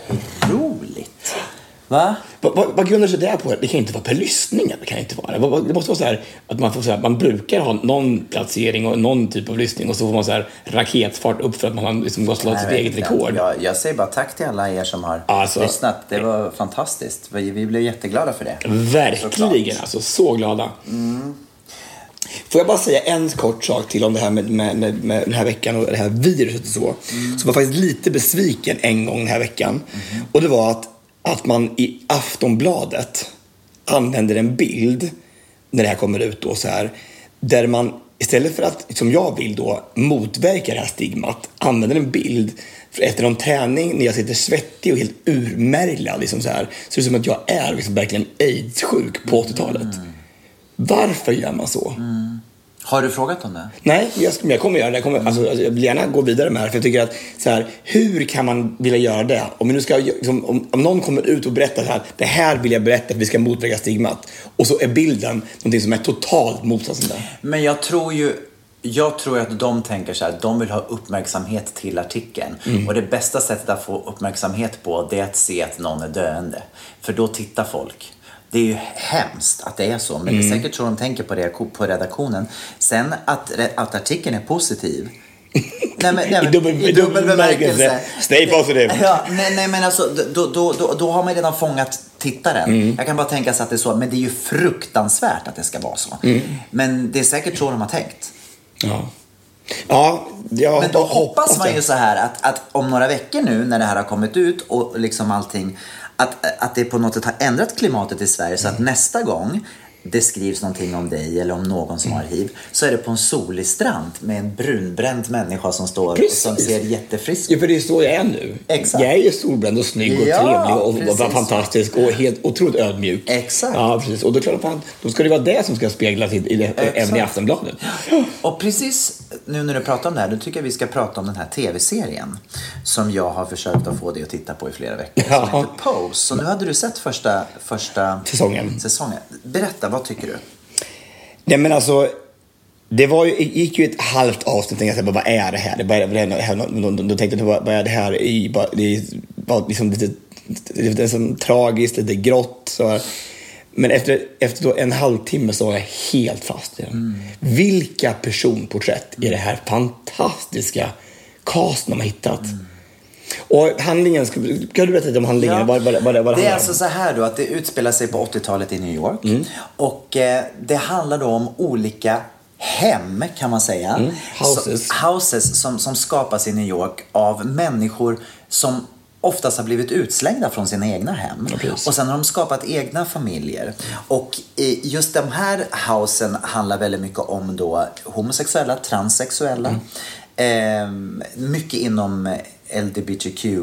otroligt. Va? Vad, vad, vad grundar sig det på? Det kan inte vara per lyssning. Det kan inte vara. Det måste vara så här att man får så här, man brukar ha någon placering och någon typ av lyssning och så får man så här raketfart upp för att man har liksom gått slått sitt eget rekord. Jag, jag säger bara tack till alla er som har alltså, lyssnat. Det var fantastiskt. Vi, vi blev jätteglada för det. Verkligen, alltså så glada. Mm. Får jag bara säga en kort sak till om det här med, med, med, med den här veckan och det här viruset och så. Mm. Så var faktiskt lite besviken en gång den här veckan. Mm. Och det var att att man i Aftonbladet använder en bild när det här kommer ut då så här, där man istället för att, som jag vill då, motverka det här stigmat, använder en bild efter någon träning när jag sitter svettig och helt urmärglad liksom så här, så det är som att jag är liksom verkligen AIDS-sjuk på åttiotalet. Mm. Varför gör man så? Mm. Har du frågat om det? Nej, jag, jag kommer göra det. Jag, kommer, alltså, jag vill gärna gå vidare med det här. För jag tycker att, så här, hur kan man vilja göra det? Om, vi nu ska, liksom, om, om någon kommer ut och berättar så här, det här vill jag berätta att vi ska motverka stigmat. Och så är bilden någonting som är totalt motsatsen där. Men jag tror ju... Jag tror att de tänker så här, de vill ha uppmärksamhet till artikeln. Mm. Och det bästa sättet att få uppmärksamhet på, det är att se att någon är döende. För då tittar folk. Det är ju hemskt att det är så. Men mm. det är säkert så de tänker på, det, på redaktionen. Sen att, att artikeln är positiv, nej, men, nej, men, I dubbel, i dubbel bemärkelse. Stay positive. Ja, nej, nej, men alltså, då, då, då, då har man redan fångat tittaren. Mm. Jag kan bara tänka sig att det är så, men det är ju fruktansvärt att det ska vara så. Mm. Men det är säkert så de har tänkt. Ja. Ja, jag men då hoppas, hoppas man ju så här att, att om några veckor nu när det här har kommit ut och liksom allting, att, att det på något sätt har ändrat klimatet i Sverige så att nästa gång det skrivs någonting om dig eller om någon som har hiv, så är det på en solig strand med en brunbränd människa som står precis. Och som ser jättefrisk ut. Ja, för det är så jag är nu. Exakt. Jag är solbränd och snygg och ja, trevlig och, och fantastisk och helt otroligt ödmjuk. Exakt. Ja, precis. Och då, klart, då ska det vara det som ska speglas i, i, även i Aftonbladet. Och precis nu när du pratar om det här, då tycker jag vi ska prata om den här tv-serien som jag har försökt att få dig att titta på i flera veckor. Ja. Som heter Pose. Så nu hade du sett första, första säsongen. säsongen. Berätta, vad tycker du? Nej, men alltså, det var ju, gick ju ett halvt avsnitt och jag tänkte, vad är det här? Det började, då tänkte jag, vad är det här? Det var liksom lite, lite, lite tragiskt, lite grått. Så. Men efter, efter då en halvtimme så var jag helt fast i den. Mm. Vilka personporträtt i det här fantastiska casten de har hittat. Mm. Och handlingen, kan du berätta lite om handlingen? Ja. Vad, vad, vad, vad det är alltså så här då, att det utspelar sig på åttiotalet i New York. Mm. Och eh, det handlar då om olika hem, kan man säga. Mm. Houses. Så, houses som, som skapas i New York av människor som oftast har blivit utslängda från sina egna hem. Ja, och sen har de skapat egna familjer. Och just de här husen handlar väldigt mycket om då homosexuella, transsexuella. Mm. Eh, mycket inom L G B T Q,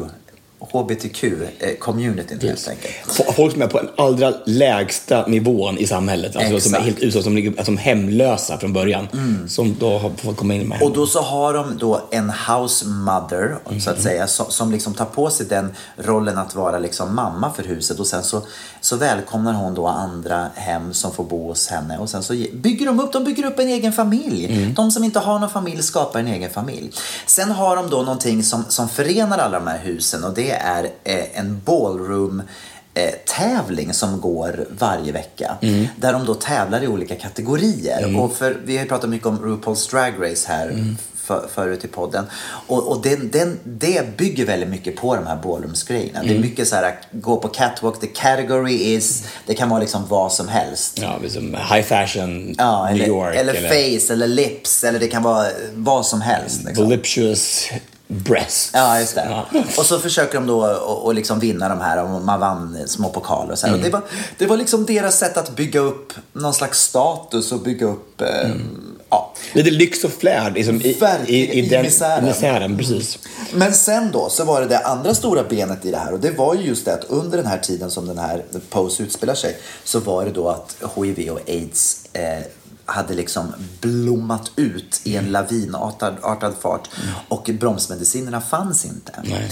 H B T Q-communityn helt enkelt. Folk som är på den allra lägsta nivån i samhället. Alltså som är helt utsatta, som, som hemlösa från början. Mm. Som då har fått komma in med. Och då så har de då en house mother, mm. så att säga, som, som liksom tar på sig den rollen att vara liksom mamma för huset. Och sen så, så välkomnar hon då andra hem som får bo hos henne. Och sen så bygger de upp, de bygger upp en egen familj. Mm. De som inte har någon familj skapar en egen familj. Sen har de då någonting som, som förenar alla de här husen, och det är eh, en ballroom eh, tävling som går varje vecka. Mm. Där de då tävlar i olika kategorier. Mm. Och för, vi har ju pratat mycket om RuPaul's Drag Race här mm. för, förut i podden. Och, och den, den, det bygger väldigt mycket på de här ballroomsgrejerna. Mm. Det är mycket så här, gå på catwalk, the category is, det kan vara liksom vad som helst. Ja, liksom high fashion, ja, New eller, York. Eller, eller face, eller lips, eller det kan vara vad som helst. Liksom. Voluptuous breasts. Ja, just det. Ja. Och så försöker de då att, att liksom vinna de här, och man vann små pokaler och så här. Mm. Och det var, det var liksom deras sätt att bygga upp någon slags status och bygga upp eh, mm. ja. Lite lyx och flärd liksom, i, i, i, i den misären. misären, precis. Men sen då så var det det andra stora benet i det här, och det var ju just det att under den här tiden som den här Pose utspelar sig, så var det då att H I V och AIDS eh, hade liksom blommat ut i en lavinartad artad fart. Mm. Och bromsmedicinerna fanns inte. Nej.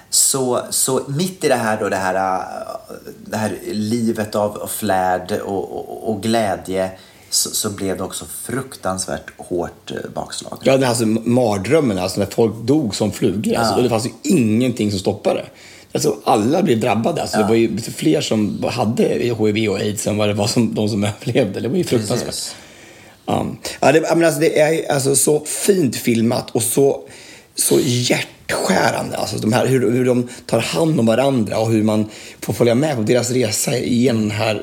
Så, så mitt i det här då, det här, det här livet av flärd och, och, och glädje, så, så blev det också fruktansvärt hårt bakslag. Ja, det är alltså mardrömmen, alltså när folk dog som flugor. Alltså, ja. Det fanns ju ingenting som stoppade. Alltså, alla blev drabbade. Alltså, ja. Det var ju fler som hade H I V och AIDS än vad det var som, de som överlevde. Det var ju fruktansvärt. Precis. Um, ja, det, men alltså, det är alltså så fint filmat och så, så hjärtskärande. Alltså, de här, hur, hur de tar hand om varandra och hur man får följa med på deras resa igenom det här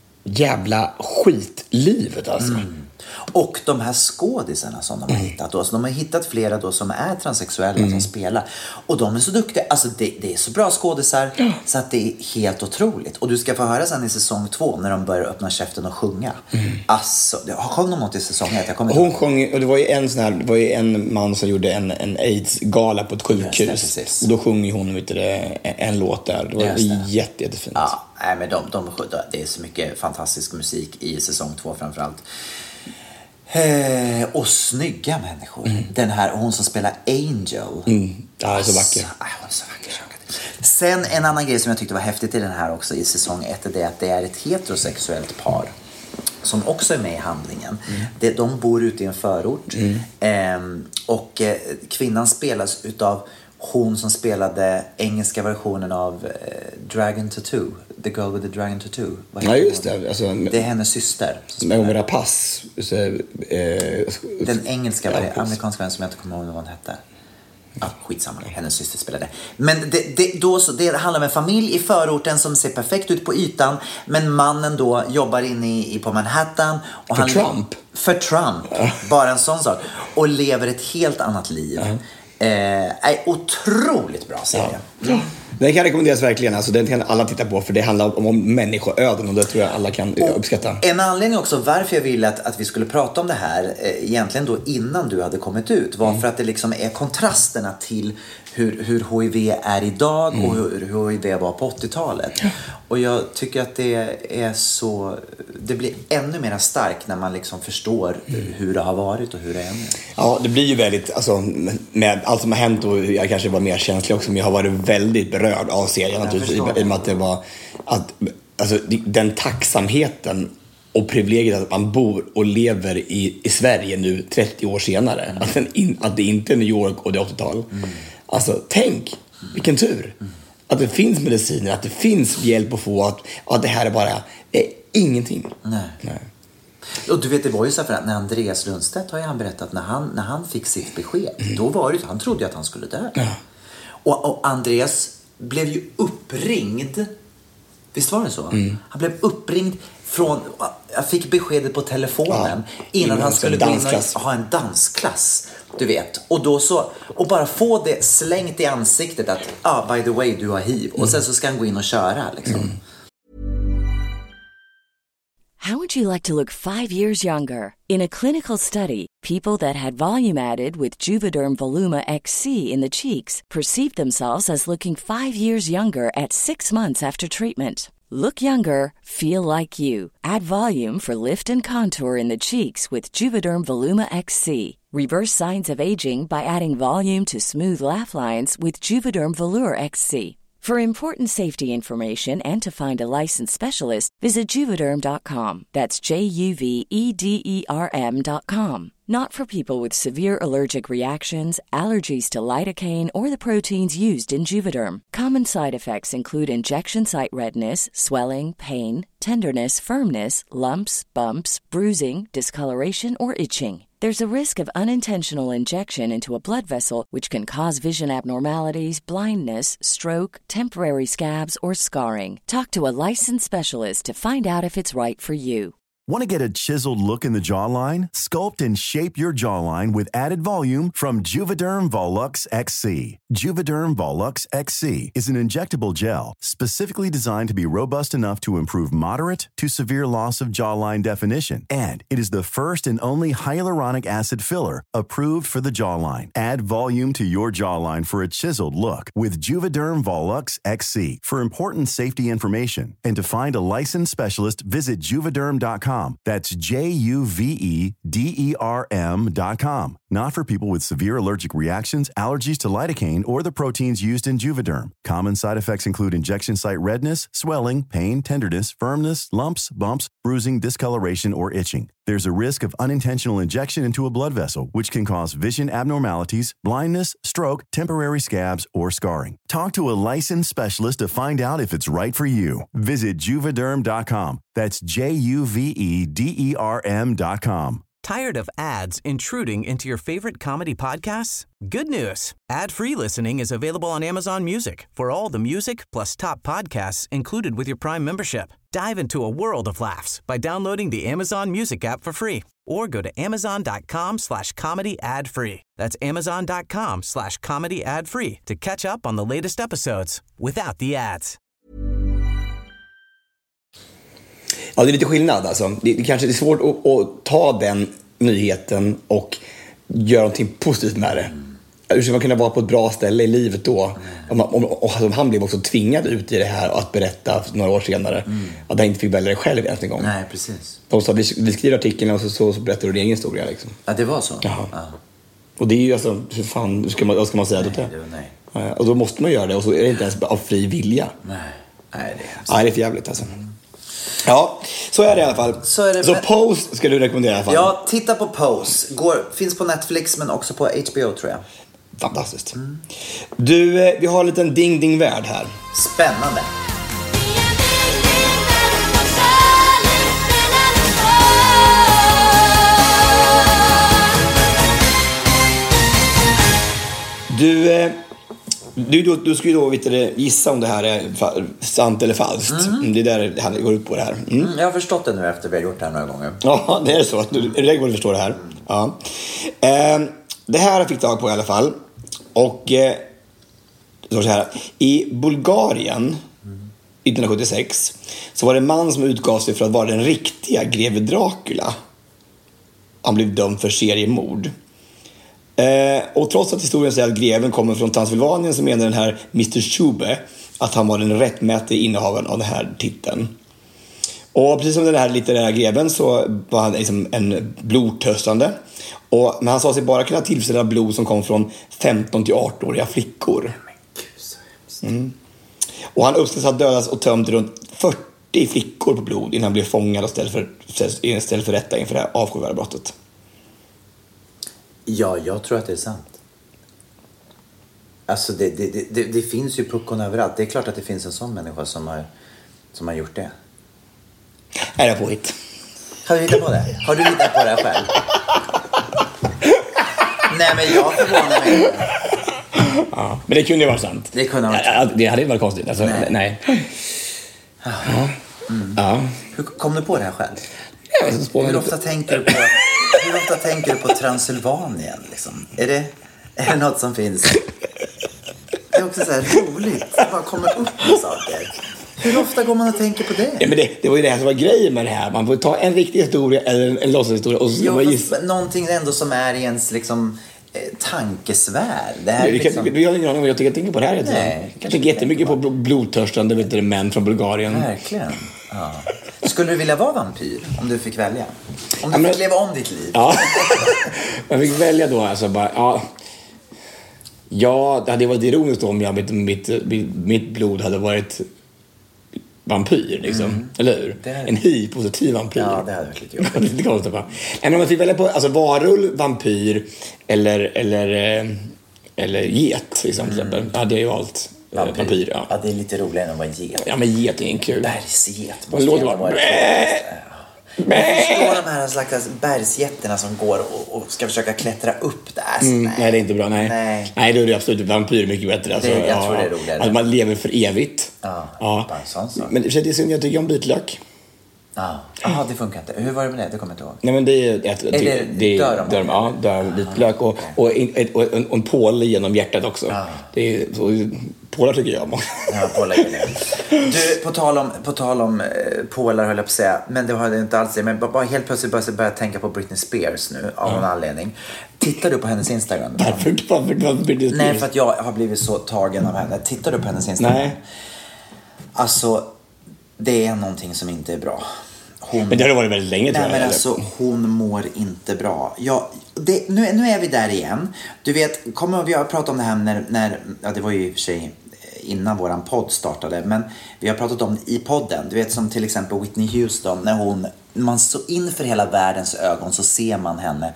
jävla skitlivet. Alltså. Mm. Och de här skådisarna som de har mm. hittat då, alltså de har hittat flera då som är transsexuella mm. som spelar, och de är så duktiga, alltså det, det är så bra skådisar mm. så att det är helt otroligt. Och du ska få höra sen i säsong två när de börjar öppna käften och sjunga. Mm. Alltså, det sjöng de något i säsong ett? Jag kommer Hon sjöng, och det var ju en sån här, det var ju en man som gjorde en, en AIDS-gala på ett sjukhus. Det, och då sjunger hon vet du, en, en låt där. Det var det. jätte, jättefint. Ja, nej, men de, de, det är så mycket fantastisk musik i säsong två framförallt. Eh, och snygga människor. Mm. Den här, hon som spelar Angel. Mm. Ja, är så vacker. Alltså, hon är så vacker. Sen en annan grej som jag tyckte var häftigt i den här också i säsong ett, är det att det är ett heterosexuellt par som också är med i handlingen. Mm. De, de bor ute i en förort. Mm. Eh, och eh, kvinnan spelas utav hon som spelade engelska versionen av eh, Dragon Tattoo. The Girl with the Dragon Tattoo. Ja, just det. Alltså, det är hennes syster. Med Omera Pass. Så, eh, den engelska, ja, amerikanska vän som jag inte kommer ihåg vad hon hette. Ja, skitsamma, hennes syster spelade. Men det, det, då så, det handlar om en familj i förorten som ser perfekt ut på ytan. Men mannen då jobbar inne i, i på Manhattan. Och för han, Trump? För Trump, ja. Bara en sån sak. Och lever ett helt annat liv. Uh-huh. Eh, är otroligt bra serie. Ja. Mm. Den kan rekommenderas verkligen, alltså, den kan alla titta på, för det handlar om, om människoöden, och det tror jag alla kan och uppskatta. En anledning också varför jag ville att, att vi skulle prata om det här eh, egentligen då innan du hade kommit ut var mm. för att det liksom är kontrasterna till hur, hur H I V är idag mm. och hur, hur H I V var på åttiotalet. Ja. Och jag tycker att det är så, det blir ännu mer starkt när man liksom förstår mm. hur det har varit och hur det är nu. Ja, det blir ju väldigt, alltså med allt som har hänt, och jag kanske var mer känslig också, men jag har varit väldigt berörd av serien naturligtvis, i och med att det var att, alltså, den tacksamheten och privilegiet att man bor och lever i, i Sverige nu trettio år senare. Mm. Att, den in, att det inte är New York och det är åttiotal. Mm. Alltså, tänk, vilken tur. Mm. Att det finns mediciner, att det finns hjälp att få, att, att det här är bara är ingenting. Nej. Nej. Och du vet, det var ju så för att när Andreas Lundstedt har ju han berättat, när han, när han fick sitt besked, mm. då var det, han trodde att han skulle dö. Ja. Och, och Andreas blev ju uppringd. Visst var det så? Mm. Han blev uppringd från, jag fick beskedet på telefonen ja, innan han skulle gå in och ha en dansklass. Du vet. Och då så, och bara få det slängt i ansiktet att, ah, by the way, du har H I V. Mm. Och sen så ska han gå in och köra liksom. Mm. How would you like to look five years younger? In a clinical study, people that had volume added with Juvederm Voluma X C in the cheeks perceived themselves as looking five years younger at six months after treatment. Look younger, feel like you. Add volume for lift and contour in the cheeks with Juvederm Voluma X C. Reverse signs of aging by adding volume to smooth laugh lines with Juvederm Volure X C. For important safety information and to find a licensed specialist, visit Juvederm dot com. That's J U V E D E R M dot com. Not for people with severe allergic reactions, allergies to lidocaine, or the proteins used in Juvederm. Common side effects include injection site redness, swelling, pain, tenderness, firmness, lumps, bumps, bruising, discoloration, or itching. There's a risk of unintentional injection into a blood vessel, which can cause vision abnormalities, blindness, stroke, temporary scabs, or scarring. Talk to a licensed specialist to find out if it's right for you. Want to get a chiseled look in the jawline? Sculpt and shape your jawline with added volume from Juvederm Volux X C. Juvederm Volux X C is an injectable gel specifically designed to be robust enough to improve moderate to severe loss of jawline definition. And it is the first and only hyaluronic acid filler approved for the jawline. Add volume to your jawline for a chiseled look with Juvederm Volux X C. For important safety information and to find a licensed specialist, visit Juvederm dot com. That's J U V E D E R M dot com. Not for people with severe allergic reactions, allergies to lidocaine, or the proteins used in Juvederm. Common side effects include injection site redness, swelling, pain, tenderness, firmness, lumps, bumps, bruising, discoloration, or itching. There's a risk of unintentional injection into a blood vessel, which can cause vision abnormalities, blindness, stroke, temporary scabs, or scarring. Talk to a licensed specialist to find out if it's right for you. Visit Juvederm dot com. That's J U V E D E R M dot com. Tired of ads intruding into your favorite comedy podcasts? Good news. Ad-free listening is available on Amazon Music for all the music plus top podcasts included with your Prime membership. Dive into a world of laughs by downloading the Amazon Music app for free or go to amazon.com slash comedy ad free. That's amazon.com slash comedy ad free to catch up on the latest episodes without the ads. Ja, det är lite skillnad alltså. Det, det kanske är svårt att, att ta den nyheten och göra någonting positivt med det. Hur ska man kunna vara på ett bra ställe i livet då? Om, om, och han blev också tvingad ut i det här att berätta några år senare mm. att han inte fick välja det själv ens en gång. Nej, precis. De sa, vi, vi skriver artikeln och så, så, så berättar du din egen historia liksom. Ja, det var så? Jaha. Ja. Och det är ju alltså, hur fan, hur ska man, vad ska man säga nej, det? Nej. Ja, och då måste man göra det och så är det inte ens av fri vilja. Nej, nej det är hemskt. Nej, det är för jävligt alltså. Mm. Ja, så är det i alla fall. Så, är det så Pose ska du rekommendera i alla fall. Ja, titta på Pose. Går, finns på Netflix men också på H B O tror jag. Fantastiskt. Mm. Du, vi har en liten ding-ding-värld här. Spännande. Du, eh, du, du, du ska ju då vet du, gissa om det här är fa- sant eller falskt. Mm. Det är där det här går ut på det här. Mm. Mm, jag har förstått det nu efter vi har gjort det här några gånger. Ja, det är så. Du är det går att förstå det här. Ja. Eh, det här fick jag tag på i alla fall. Och eh, så här. I Bulgarien nittonhundrasjuttiosex så var det en man som utgav sig för att vara den riktiga greve Dracula. Han blev dömd för seriemord. Eh, och trots att historien säger att greven kommer från Transylvanien så menar den här mister Schube att han var den rättmätiga innehavaren av den här titeln. Och precis som den här litterära greven så var han liksom en blodtörstande. Och, men han sa sig bara kunna tillfredsställa blod som kom från femton till arton-åriga flickor. Mm. Och han uppskattades ha dödats och tömt runt fyrtio flickor på blod innan han blev fångad och ställd för, ställd för rätta inför det här avskyvärda brottet. Ja, jag tror att det är sant. Alltså det, det, det, det finns ju puckon överallt. Det är klart att det finns en sån människa som har, som har gjort det. Är det påhitt? Har du hittat på det? Har du hittat på det själv? Nej, men jag förvånar mig. Ja, men det kunde ju vara sant. Det kunde ha varit ja, det hade inte varit konstigt. Alltså, nej. nej. Ja. Mm. Ja. Hur kom du på det här själv? Ja, hur ofta tänker du på Hur ofta tänker du på Transylvanien liksom? Är det är det något som finns? Det är också så här roligt. Det bara kommer upp med saker. Hur ofta går man och tänker på det? Ja, men det, det var ju det här som var grejen med det här. Man får ta en riktig historia eller en, en låtsashistoria och så jo, man gissa. Någonting ändå som är i ens liksom eh, tankesfär. Det här Nej, är liksom... Vi har ingen aning om jag tänker, jag tänker på det här. Nej, jag tänker jättemycket på blodtörstande vet du, män från Bulgarien. Verkligen. Ja. Skulle du vilja vara vampyr om du fick välja? Om du ja, men... fick leva om ditt liv? Ja. Jag fick välja då alltså bara, ja. Ja, det hade varit ironiskt om jag, mitt, mitt, mitt blod hade varit vampyr liksom, mm. eller hur? Är... En hiv-positiv vampyr. Ja, det hade varit lite jobbigt. Lite konstigt va? Nej, men man fick välja på, alltså varulv, vampyr eller, eller, eller get liksom, till exempel. Ja, det är ju allt. Vampyr. Vampyr, ja. Ja, det är lite roligare än att vara get. Ja, men get är en kul. Bergsget måste låter vara. vara Jag förstår de här slags bergsjätterna som går och, och ska försöka klättra upp där. Mm, nej. nej, det är inte bra. Nej, nej. nej då är det absolut vampyr mycket bättre. Alltså, det, jag ja, tror det är roligare. Alltså, man lever för evigt. Ja, ja. Bara en sån sak. Men det är synd, jag tycker om bitlök. Ja, ah, det funkar inte. Hur var det med det? Det kommer jag inte ihåg. Nej, men det är ett, är det, det dör de? Dör, ja, dör vitlök och, okay. och, en, och, en, och en påle genom hjärtat också. Ah. Det är så, pålar tycker jag om. Ja, pålar gillar jag. Du, på tal om, på tal om eh, pålar höll jag på att säga, men det har jag inte alls det. Men bara helt plötsligt började jag börja tänka på Britney Spears nu av någon mm. anledning. Tittar du på hennes Instagram? Varför? Varför, varför Britney Spears? Nej, för att jag har blivit så tagen av henne. Tittar du på hennes Instagram? Nej. Alltså, det är någonting som inte är bra. Hon... Men det har varit väldigt länge. Nej, men alltså, hon mår inte bra. Ja, det, nu, nu är vi där igen. Du vet, kommer vi har pratat om det här när, när ja, det var ju i och för sig innan våran podd startade, men vi har pratat om det i podden. Du vet som till exempel Whitney Houston, när hon, man så inför hela världens ögon så ser man henne.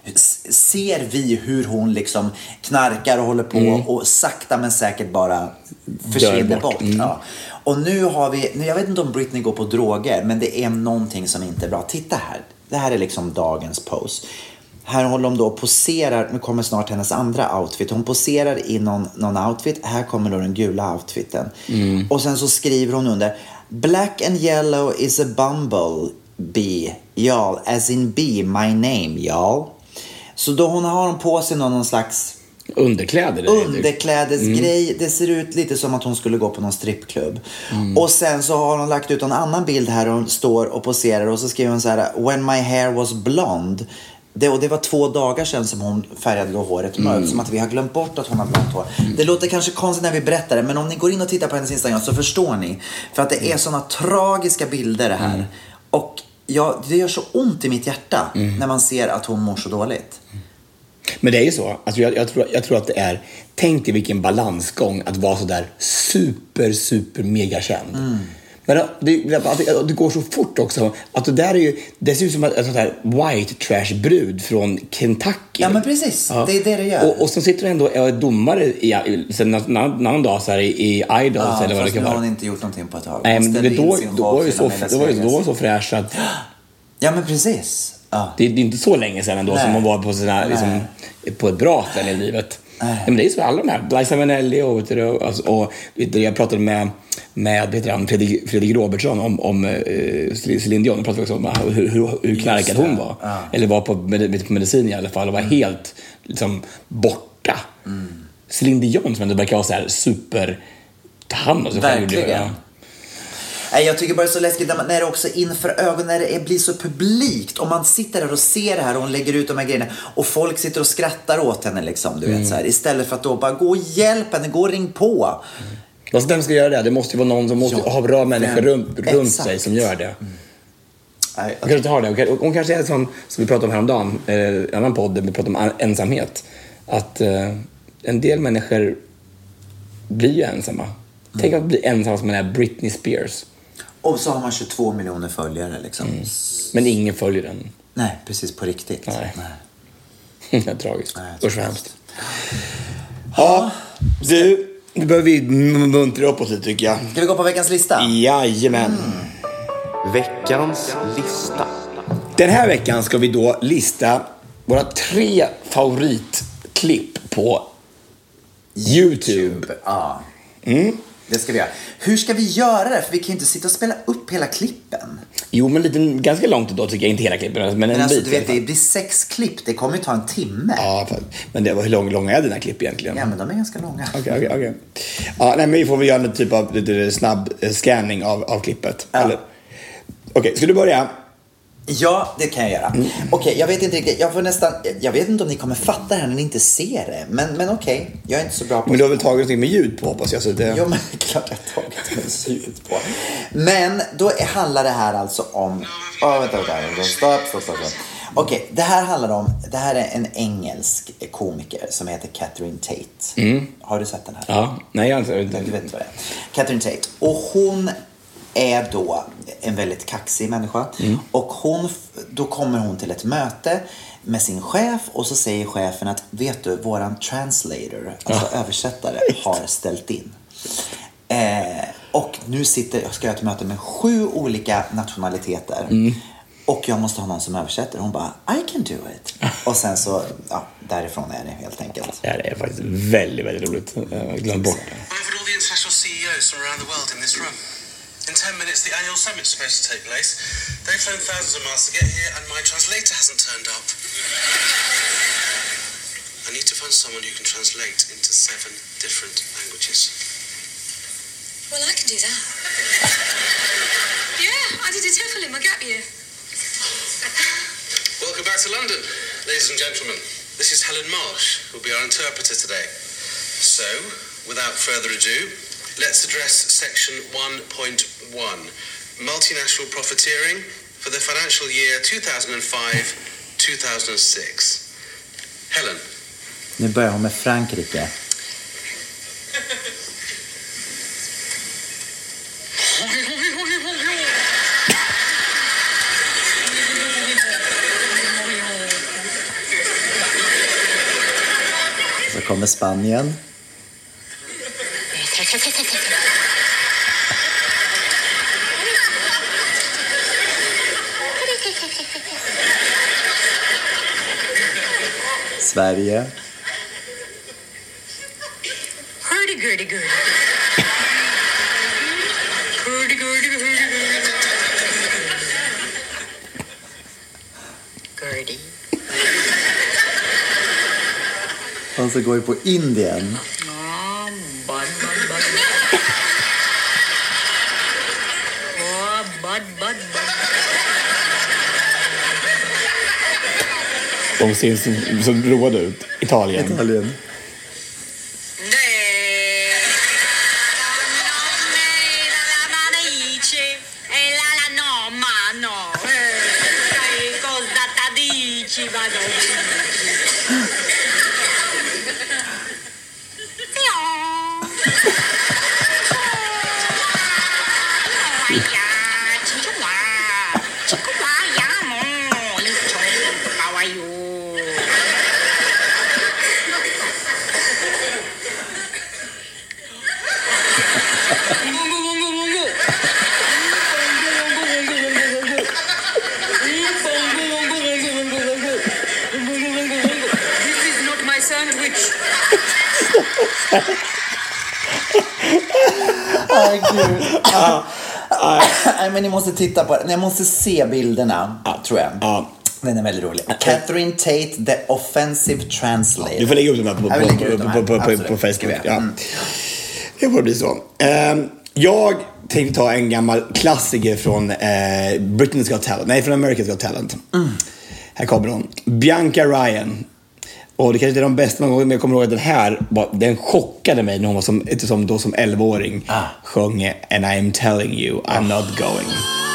Ser vi hur hon liksom knarkar och håller på mm. och sakta men säkert bara försvinner bort. bort. Mm. Ja. Och nu har vi, nu jag vet inte om Britney går på droger, men det är någonting som inte är bra. Titta här, det här är liksom dagens pose. Här håller de då och poserar, nu kommer snart hennes andra outfit. Hon poserar i någon, någon outfit, här kommer då den gula outfiten. Mm. Och sen så skriver hon under: Black and yellow is a bumblebee, y'all, as in bee, my name, y'all. Så då hon har hon på sig någon, någon slags underkläder underklädesgrej. Mm. Det ser ut lite som att hon skulle gå på någon strippklubb. Mm. Och sen så har hon lagt ut en annan bild här och hon står och poserar och så skriver hon så här: When my hair was blonde. Det, och det var två dagar sedan som hon färgade håret mörkt. Mm. Som att vi har glömt bort att hon har blont hår. Mm. Det låter kanske konstigt när vi berättar det, men om ni går in och tittar på hennes Instagram så förstår ni. För att det är såna tragiska bilder det här. Mm. Och ja, det gör så ont i mitt hjärta mm. när man ser att hon mår så dåligt. Men det är ju så. Alltså jag, jag, tror, jag tror att det är... Tänk dig vilken balansgång att vara så där super, super mega känd. Mm. Men det, det, det går så fort också. Att det där är ju... Det ser ut som en sån där white trash brud från Kentucky. Ja, men precis. Ja. Det är det det gör. Och, och så sitter det ändå är domare i, sen en annan dag så här, i Idols. Ja, eller vad det kan vara. Ja, fast nu har hon inte gjort någonting på ett tag. Nej, men det, då, då, var ju så, det var ju så, så fräscht att... Ja, men precis. Ja. Det, är, det är inte så länge sedan ändå som man var på, sina, liksom, på ett bra ställe i livet. Nej. Men det är så alla de här. Liza Minnelli och, och, och, och jag pratade med, med Fredrik, Fredrik Robertsson om, om uh, Céline Dion. Jag pratade också om hur, hur, hur knarkad hon var. Ja. Eller var på, med, på medicin i alla fall. Och var mm. helt liksom, borta. Mm. Céline Dion som ändå verkar vara så här super... Ta hand om sig själv. Verkligen. Nej, jag tycker bara det är så läskigt när, man, när det också inför ögonen, när det blir så publikt. Om man sitter där och ser det här och hon lägger ut de här grejerna och folk sitter och skrattar åt henne liksom, du mm. vet så här. Istället för att då bara gå och hjälp henne, gå och ring på. Mm. Alltså, vem ska göra det? Det måste ju vara någon som måste ja, ha bra människor vem? runt, runt sig som gör det. Mm. Nej, hon kanske inte har det. Hon, hon kanske är som, som vi pratade om häromdagen, eh, en annan podd där vi pratade om ensamhet. Att eh, en del människor blir ju ensamma. Mm. Tänk att bli ensam som den här Britney Spears. Och så har man tjugotvå miljoner följare liksom. Mm. Men ingen följer den. Nej, precis på riktigt. Nej. Nej. Det är tragiskt. Usch vad hemskt. Ja, du, nu behöver vi muntra upp oss lite tycker jag. Ska vi gå på veckans lista? Jajamän. Mm. Veckans lista. Den här veckan ska vi då lista våra tre favoritklipp på YouTube. YouTube. Ja. Mm. Det ska vi göra. Hur ska vi göra det? För vi kan ju inte sitta och spela upp hela klippen. Jo, men lite, ganska långt då tycker jag. Inte hela klippen. Men, men en alltså, bit, du vet, det blir sex klipp. Det kommer ju ta en timme. Ja, men det var hur lång, långa är dina klipp egentligen? Ja, men de är ganska långa. Okej, okej, okej. Ja, nej, men vi får väl göra en typ av lite snabb scanning av, av klippet. Ja. Okej, okay, ska du börja? Ja, det kan jag göra. Mm. Okej, okay, jag vet inte riktigt. Jag får nästan jag vet inte om ni kommer fatta det här när ni inte ser det. Men men okej, okay, jag är inte så bra på. Men du har väl tagit någonting med ljud på, hoppas jag, så det. Jo, men klart jag har tagit med ljud på. Men då handlar det här alltså om Åh, oh, vänta, vänta. Stopp, stopp, stopp. Okej, okay, det här handlar om det här är en engelsk komiker som heter Catherine Tate. Mm. Har du sett den här? Ja, nej jag har inte. Du vet inte vad det är. Catherine Tate. Och hon är då en väldigt kaxig människa. Mm. Och hon, då kommer hon till ett möte med sin chef och så säger chefen att vet du, våran translator, alltså ja. översättare, har ställt in. Eh, och nu sitter, jag ska göra ett möte med sju olika nationaliteter. Mm. Och jag måste ha någon som översätter. Hon bara, I can do it. Och sen så, ja, därifrån är det helt enkelt. Ja, det är faktiskt väldigt, väldigt roligt. Jag glömde bort det. Over all the international C E Os from around the world in this room. In ten minutes, the annual summit is supposed to take place. They've flown thousands of miles to get here, and my translator hasn't turned up. I need to find someone who can translate into seven different languages. Well, I can do that. Yeah, I did a TEFL in my gap year. Welcome back to London, ladies and gentlemen. This is Helen Marsh, who will be our interpreter today. So, without further ado, let's address section one point one, multinational profiteering for the financial year two thousand five to two thousand six. Helen. Nu börjar hon med Frankrike. Så kommer Spanien. Sverige. Hurdy-gurdy-gurdy. Hurdy-gurdy-gurdy. Gurdy. Och så går vi på Indien. Oh, bud, bud, bud. Oh, bud, bud, bud. De ser så, så roade ut. Italien. Italien. sandwich. Ay, gud. Ah, ah. Nej, men ni måste titta på det. Ni måste se bilderna, ah. tror jag. Ah. Den är väldigt rolig. Catherine Tate, The Offensive Translator. Du får lägga upp den här på, på, på, på, på, på, på Facebook. Ja. Mm. Det får bli så. Um, jag tänkte ta en gammal klassiker från uh, Britain's Got Talent. Nej, från America's Got Talent. Mm. Här kommer hon. Bianca Ryan. Och det kanske inte är de bästa någon gång, men jag kommer ihåg att den här, den chockade mig när hon var som, som, då som elvaåring ah. sjöng And I'm telling you, I'm oh. not going.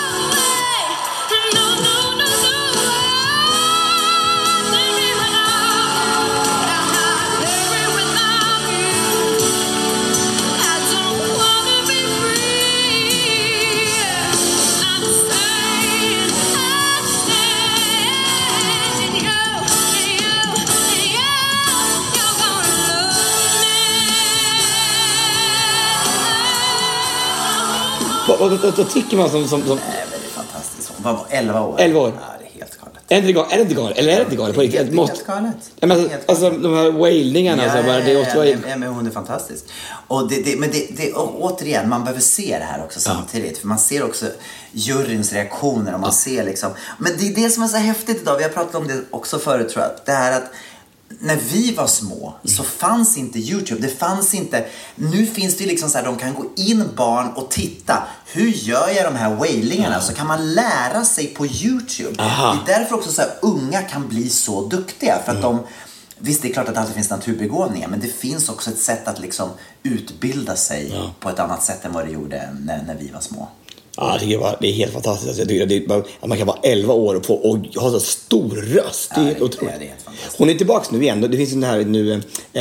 Vad, vad, vad tycker man som... som, som... Nej, men det är fantastiskt. Hon var elva år. elva år. Ja, det är helt galet. Är det galet? Är det inte galet? Eller är det inte galet? Det är helt, måste... helt galet. Ja, men, helt alltså, galet. De här wailingarna. Ja, alltså, bara, det är också... ja, ja, men hon är fantastisk. Och det, det, men det, det, återigen, man behöver se det här också samtidigt. Ja. För man ser också juryns reaktioner. Och man ja. ser liksom... Men det är det som är så häftigt idag. Vi har pratat om det också förut, tror jag. Det här att... När vi var små så fanns inte YouTube. Det fanns inte. Nu finns det ju liksom så här, de kan gå in barn och titta. Hur gör jag de här wailingarna? Ja. Så kan man lära sig på YouTube. Aha. Det är därför också så här, unga kan bli så duktiga. För att mm. de, visst, det är klart att det alltid finns naturbegåvningar. Men det finns också ett sätt att liksom utbilda sig ja. på ett annat sätt än vad det gjorde när, när vi var små. Ja, jag tycker det är helt fantastiskt. Alltså, jag tycker det är, att man kan vara elva år och, få, och ha så stor röst. Det är, ja, det, det är helt fantastiskt. Hon är tillbaka nu igen. Det finns ju den här nu eh,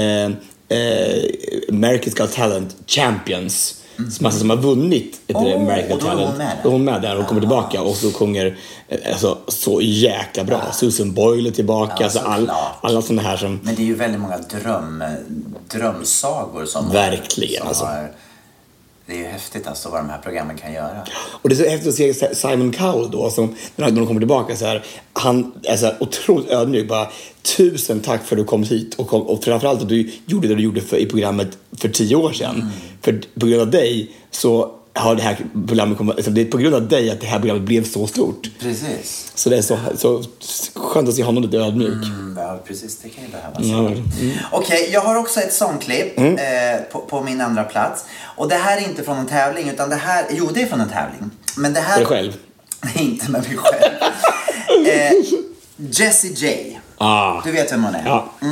eh, America's Got Talent Champions. Mm. Som, alltså, som har vunnit ett oh, America's Got Talent. Hon med, hon med där och kommer tillbaka och så sjunger alltså, så jäkla bra. Ja. Susan Boyle är tillbaka. Ja, alltså, all, alla sådana här som... Men det är ju väldigt många dröm, drömsagor som verkligen har, alltså. Som har, det är ju häftigt alltså vad de här programmen kan göra. Och det är så häftigt att se Simon Cowell då, som när de kommer tillbaka så här, han är så här otroligt ödmjuk, bara tusen tack för att du kom hit och, kom, och framförallt att du gjorde det du gjorde för, i programmet för tio år sedan. Mm. För på grund av dig så har det här programmet kommit, alltså det är på grund av dig att det här programmet blev så stort. Precis. Så det är så, så skönt att se honom lite ödmjuk. Mm, ja, precis. Det kan ju behövas. Mm. Mm. Okej, okay, jag har också ett sångklipp mm. eh, på, på min andra plats. Och det här är inte från en tävling, utan det här... Jo, det är från en tävling. Men det här... För dig själv? Inte med mig själv. eh, Jessie J. Ah. Du vet vem hon är. Ja. Mm.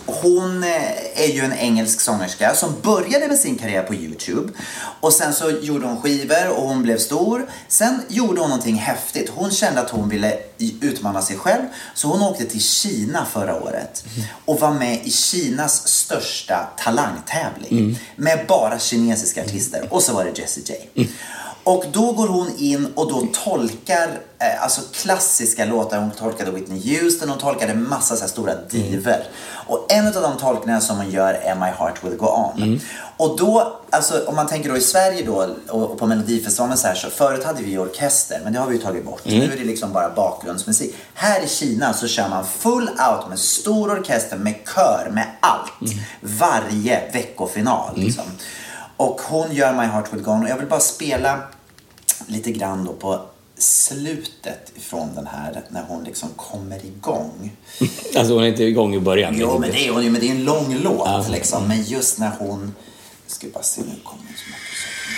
Hon är ju en engelsk sångerska som började med sin karriär på YouTube. Och sen så gjorde hon skivor och hon blev stor. Sen gjorde hon någonting häftigt. Hon kände att hon ville utmana sig själv. Så hon åkte till Kina förra året. Mm. Och var med i Kinas största talangtävling. Mm. Med bara kinesiska artister. Och så var det Jessie J. Mm. Och då går hon in och då tolkar eh, alltså klassiska låtar. Hon tolkade Whitney Houston, hon tolkade massa så här stora diver. Mm. Och en av de tolkningarna som hon gör är My Heart Will Go On. Mm. Och då, alltså om man tänker då i Sverige då och, och på Melodifestivalen så här, så förut hade vi orkester, men det har vi ju tagit bort. Mm. Nu är det liksom bara bakgrundsmusik. Här i Kina så kör man full out med stor orkester, med kör, med allt. Mm. Varje veckofinal liksom. Mm. Och hon gör My Heart Will Go On. Och jag vill bara spela lite grann då på slutet ifrån den här. När hon liksom kommer igång. Alltså hon är inte igång i början. Jo, men det är hon ju. Men det är en lång låt ah, liksom. Men just när hon... Jag ska bara se, nu kommer hon så mycket saker.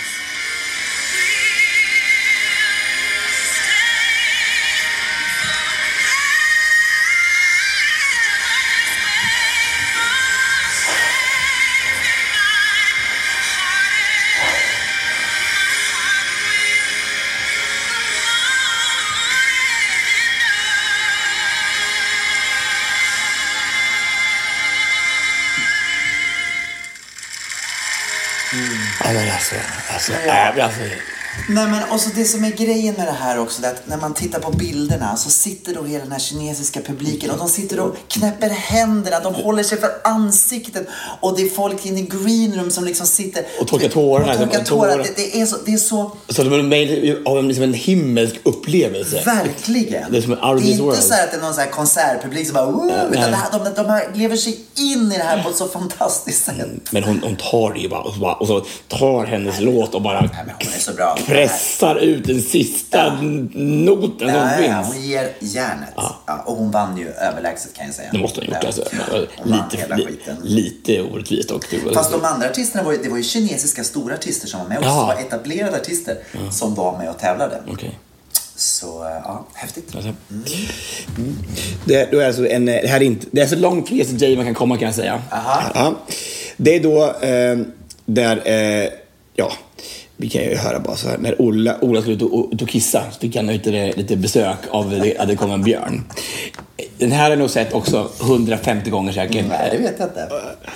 Ja, men alltså, alltså, äh, alltså, Nej, men också det som är grejen med det här också, det att när man tittar på bilderna så sitter då hela den här kinesiska publiken och de sitter och knäpper händerna, de håller sig för ansiktet och det är folk in i green room som liksom sitter och torkar tårarna. Och torkar tårar. Det, det är så, det är så. Så de är med av en, liksom en himmelsk upplevelse. Verkligen. Det är, som en det är inte så att det är någon så här konsertpublik som bara uh, utan det här, de, de här lever sig in i det här på ett så fantastiskt sätt. Men hon, hon tar det ju bara och, så bara och så tar hennes låt och bara Nej, men hon är så bra. pressar ut den sista ja. noten som ja, finns. Ja, hon ger järnet. Ja. Ja, och hon vann ju överlägset, kan jag säga. Det måste hon ha gjort. Alltså. Lite, li, lite orättvist. Och fast de andra artisterna var ju, det var ju kinesiska stora artister som var med. Och ja. var etablerade artister ja. som var med och tävlade. Okay. Så, ja, häftigt. Mm. Mm. Det, då är alltså en, det här är inte, det är så långt P S J man kan komma, kan jag säga. Aha. Ja. Det är då eh, där, eh, ja, vi kan ju höra bara så här. När Ola, Ola skulle ut och, och kissa så fick han ut lite besök av det, att det kom en björn. Den här har jag nog sett också hundrafemtio gånger säkert. Nej, det vet jag inte.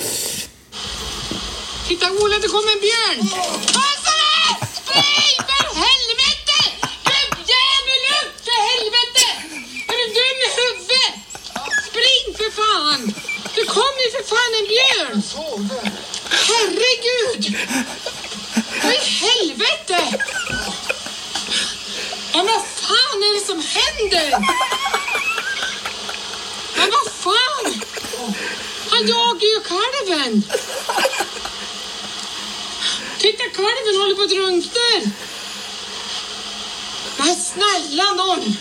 Titta Ola, det kom en björn! Passa dig! Spring för helvete! Gubbjävel upp för helvete! Är du dum i huvudet? Spring för fan! Det kom ju för fan en björn! Herregud! Vad i helvete? Men vad fan är det som händer? Men vad fan? Han jagar ju kalven. Titta, kalven håller på att drunkna. Men snälla någon.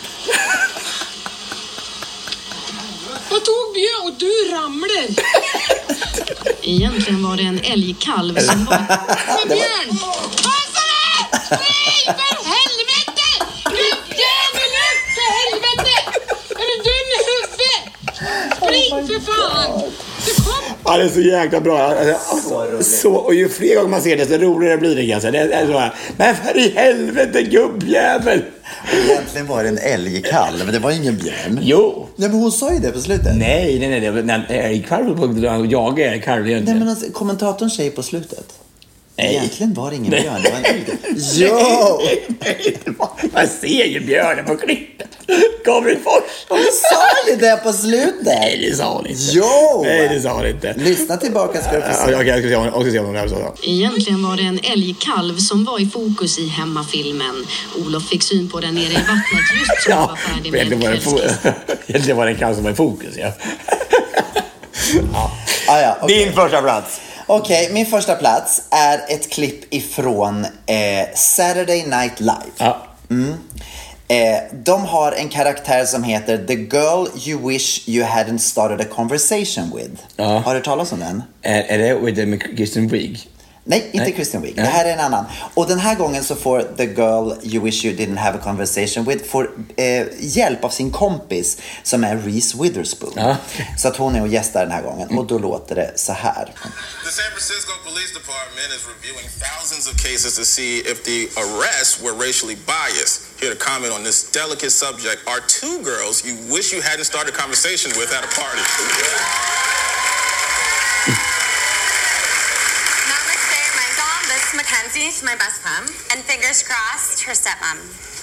Vad tog björn och du ramlar? Egentligen var det en älgkalv som var... Men björn! Passa dig! Spring för helvete! Gubbjävel upp för helvete! Är du dum i huvudet? Spring för fan! Det kom... Ja, det är så jäkla bra. Alltså, så, och ju fler gånger man ser det, så roligare blir det ganska. Det är så här, men för i helvete, gubbjävel! Egentligen var det en älgkalv, men det var ingen björn. Jo. Nej, men hon sa ju det på slutet. Nej, nej, nej. nej älgkalv på jag är älgkalv. Nej, men alltså, kommentatorn säger på slutet. Nej. Egentligen var det ingen nej. björn, det var en älg. Jo! Man ser ju björnen på klippet. Gabriel Fors. Hon sa ju det på slutet. Nej, det sa hon inte. Jo! Nej, det sa hon inte. Lyssna tillbaka ska du få se. Ja, jag ska se om, också se om hon är så. Egentligen var det en älgkalv som var i fokus i hemmafilmen. Olof fick syn på den nere i vattnet just så ja, var färdig med en kvällskiss. Egentligen var det en kalv som var i fokus, ja. ja. Ah, ja, okay. Din första plats. Okej, okay, min första plats är ett klipp ifrån eh, Saturday Night Live. Ja. Mm. Eh, de har en karaktär som heter The Girl You Wish You Hadn't Started a Conversation With. Ja. Har du talat om den? Är, är det with the Kristen Wiig? Nej, inte Nej. Kristen Wiig. Det här är en annan. Och den här gången så får The Girl You Wish You Didn't Have a Conversation With får eh, hjälp av sin kompis som är Reese Witherspoon. Ja. Så att hon är och gästar den här gången. Mm. Och då låter det så här. The San Francisco Police Department is reviewing thousands of cases to see if the arrests were racially biased. Here to comment on this delicate subject are two girls you wish you hadn't started a conversation with at a party. Mackenzie, my best mom, and fingers crossed, her stepmom.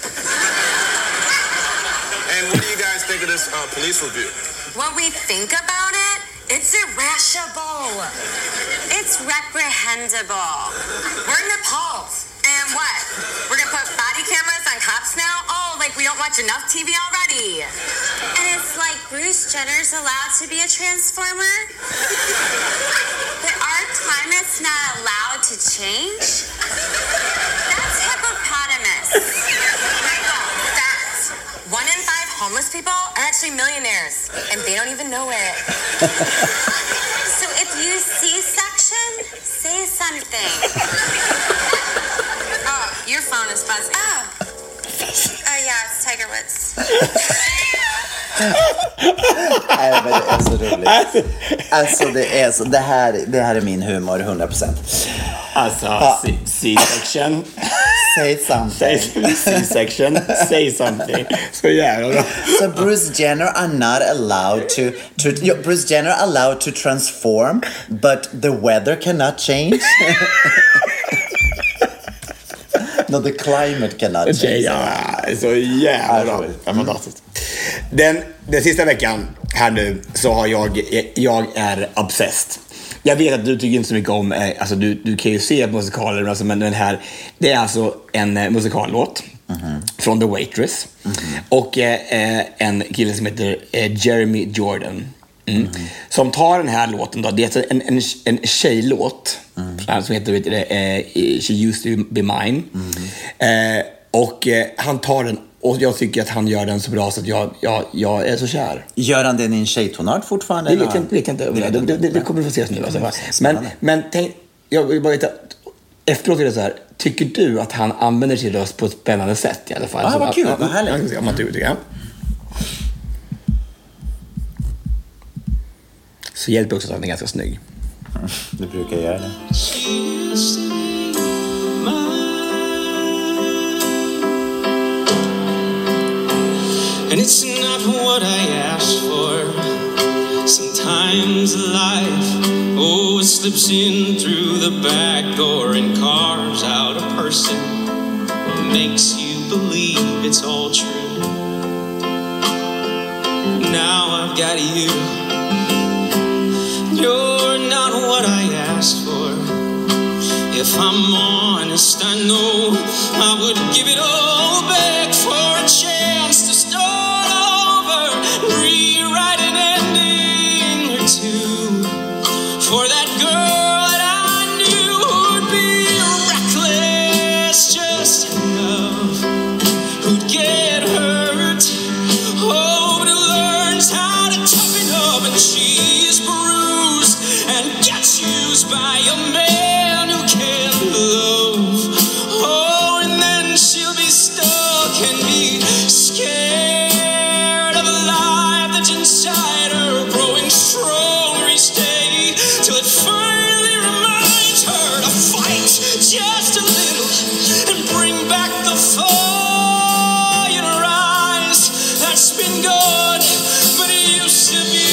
And what do you guys think of this uh, police review? What we think about it? It's irrational. It's reprehensible. We're in Nepal. And what? We're gonna put body cameras on cops now? Oh, like we don't watch enough T V already. And it's like Bruce Jenner's allowed to be a transformer? But our climate's not allowed to change? That's hippopotamus. Michael, fact. One in five homeless people are actually millionaires, and they don't even know it. So if you see section, say something. Oh, your phone is buzzing. Oh. Oh yeah, it's Tiger Woods. Nej, men det är så roligt. Alltså det är så, det här, det här är min humor hundra procent. Alltså ja. C-section. Say something. C-section. Say something. Så jävla bra. So Bruce Jenner are not allowed to, to Bruce Jenner allowed to transform, but the weather cannot change. No, the climate cannot change. Ja, så jävla bra. Ja, fantastiskt. Den, den sista veckan här nu så har jag, jag är obsessed. Jag vet att du tycker inte så mycket om, alltså du, du kan ju se musikaler, alltså, men den här, det är alltså en eh, musikallåt mm-hmm. från The Waitress mm-hmm. och eh, en kille som heter eh, Jeremy Jordan mm. Mm-hmm. som tar den här låten då, det är en, en, en tjejlåt mm. som heter vet du, eh, She Used To Be Mine mm. eh, och eh, han tar den. Och jag tycker att han gör den så bra så att jag, jag, jag är så kär. Gör han den i en tjejtonart fortfarande? Det vet jag inte. Det, inte. Det, det, det, det kommer vi få se nu. Alltså. Men, men tänk, jag vill bara veta, efteråt är det så här, tycker du att han använder sin röst på ett spännande sätt i alla fall? Ah, så, vad kul, vad härligt. Ja, man tycker jag. Så hjälper också att han är ganska snygg. Du brukar göra det. And it's not what I asked for. Sometimes life, oh, it slips in through the back door and carves out a person, makes you believe it's all true. Now I've got you. You're not what I asked for. If I'm honest, I know I would give it all back for a chance to start over, rewrite an ending or two for that girl that I knew would be reckless just enough, who'd get hurt, oh, but who learns how to toughen up, and she's bruised and gets used by a man who can't love. Oh, and then she'll be stuck and be scared of a life that's inside her, growing stronger each day, till it finally reminds her to fight just a little and bring back the fire in her eyes that's been gone, but it used to be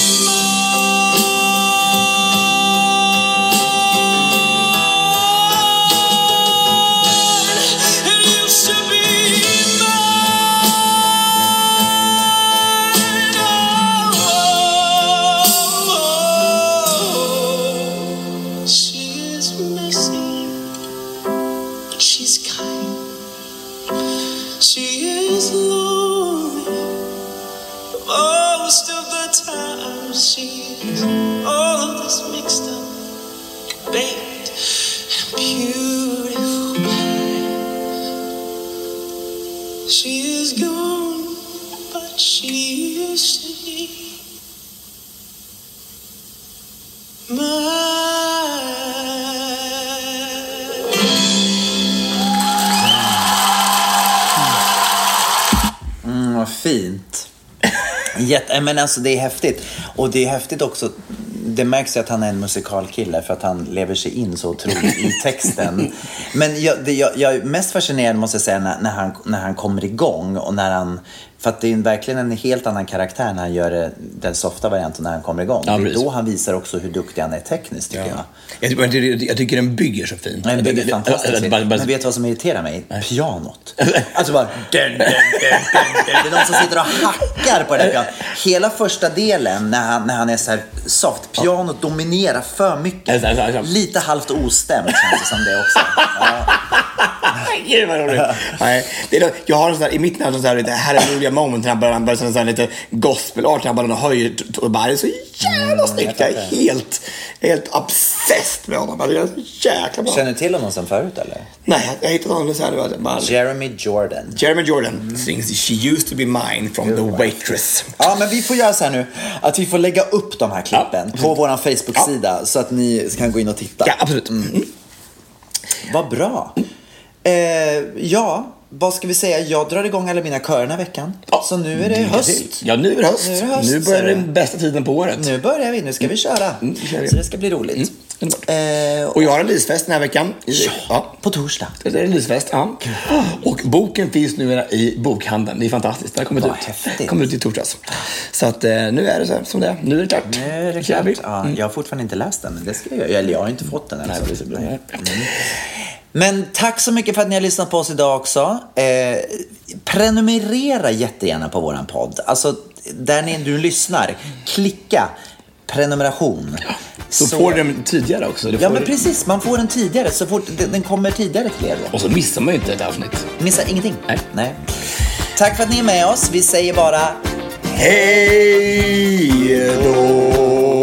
fint. Jätte, men alltså det är häftigt. Och det är häftigt också. Det märks ju att han är en musikalkille för att han lever sig in så otroligt i texten. Men jag, det, jag, jag är mest fascinerad måste jag säga när, när, han, när han kommer igång och när han, för att det är verkligen en helt annan karaktär när han gör det, den softa varianten när han kommer igång. Ja, det är då han visar också hur duktig han är tekniskt tycker ja. jag. Jag, jag. Jag tycker den bygger så fint. Den bygger fantastiskt. Men vet du vad som irriterar mig? Nej. Pianot. Alltså bara dun, dun, dun, dun, dun. Det är någon som sitter och hackar på det här pianot. Hela första delen när han, när han är så här soft, pianot ja. dominerar för mycket. Lite halvt ostämt känns det som det också. Ja. Gud vad roligt. Nej, det är, jag har en sån här, i mitten av sån här, det här är roliga moment när han börjar, han börjar sån här lite gospelart, han bara höjer och bara det är så jävla snyggt. Jag är helt, helt obsessed med honom. Det är så jäkla bra. Känner du till honom som förut eller? Nej, jag hittade honom så här. Bara, Jeremy Jordan. Jeremy Jordan mm. sings She Used To Be Mine from You're The right. Waitress. Ja, men vi får göra så här nu att vi får lägga upp de här klippen ja, på våran Facebook-sida ja. så att ni kan gå in och titta. Ja, absolut. Mm. Mm. Vad bra. Eh, ja, vad ska vi säga? Jag drar igång alla mina körer den här veckan. Ja. Så nu är det höst. Ja, nu är det höst. Nu, är det höst, nu börjar den bästa tiden på året. Nu börjar vi, nu ska vi köra. Mm, vi. Så det ska bli roligt. Mm. Eh, och jag har en lysfest den här veckan. Ja, ja. På torsdag. Det är en lysfest, ja. Och boken finns nu i bokhandeln. Det är fantastiskt. Det har kommit, ut. kommit ut i torsdags. Så att eh, nu är det så här, som det är. Nu är det klart. Nu är det klart. Ja, mm. Jag har fortfarande inte läst den. Men det ska jag, eller jag har inte fått den än. Nej, så. Mm. Men tack så mycket för att ni har lyssnat på oss idag också. Eh, prenumerera jättegärna på våran podd. Alltså, där ni du lyssnar, klicka prenumeration. Så, så får den tidigare också. Ja, men precis. Man får den tidigare. Så fort den kommer tidigare till er då. Och så missar man ju inte ett avsnitt. Missar ingenting. Nej. Nej. Tack för att ni är med oss. Vi säger bara hej då.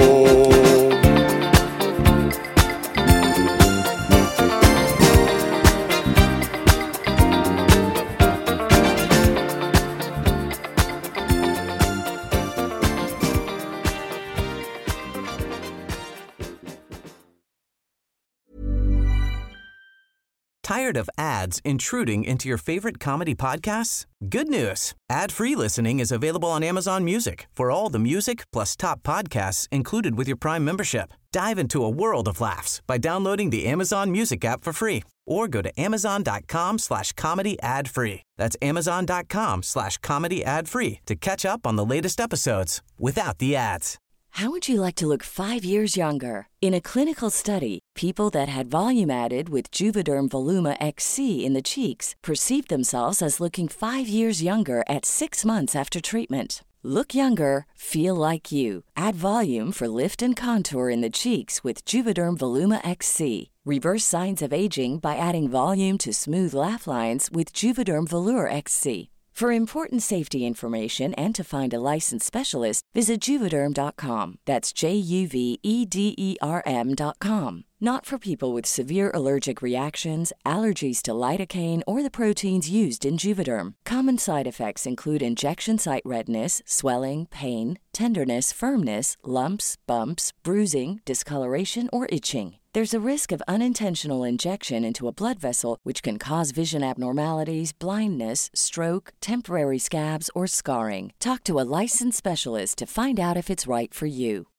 Tired of ads intruding into your favorite comedy podcasts? Good news. Ad-free listening is available on Amazon Music for all the music plus top podcasts included with your Prime membership. Dive into a world of laughs by downloading the Amazon Music app for free or go to amazon.com slash comedy ad free. That's amazon.com slash comedy ad free to catch up on the latest episodes without the ads. How would you like to look five years younger? In a clinical study, people that had volume added with Juvederm Voluma X C in the cheeks perceived themselves as looking five years younger at six months after treatment. Look younger, feel like you. Add volume for lift and contour in the cheeks with Juvederm Voluma X C. Reverse signs of aging by adding volume to smooth laugh lines with Juvederm Volure X C. For important safety information and to find a licensed specialist, visit Juvederm dot com. That's J U V E D E R M dot com. Not for people with severe allergic reactions, allergies to lidocaine, or the proteins used in Juvederm. Common side effects include injection site redness, swelling, pain, tenderness, firmness, lumps, bumps, bruising, discoloration, or itching. There's a risk of unintentional injection into a blood vessel, which can cause vision abnormalities, blindness, stroke, temporary scabs, or scarring. Talk to a licensed specialist to find out if it's right for you.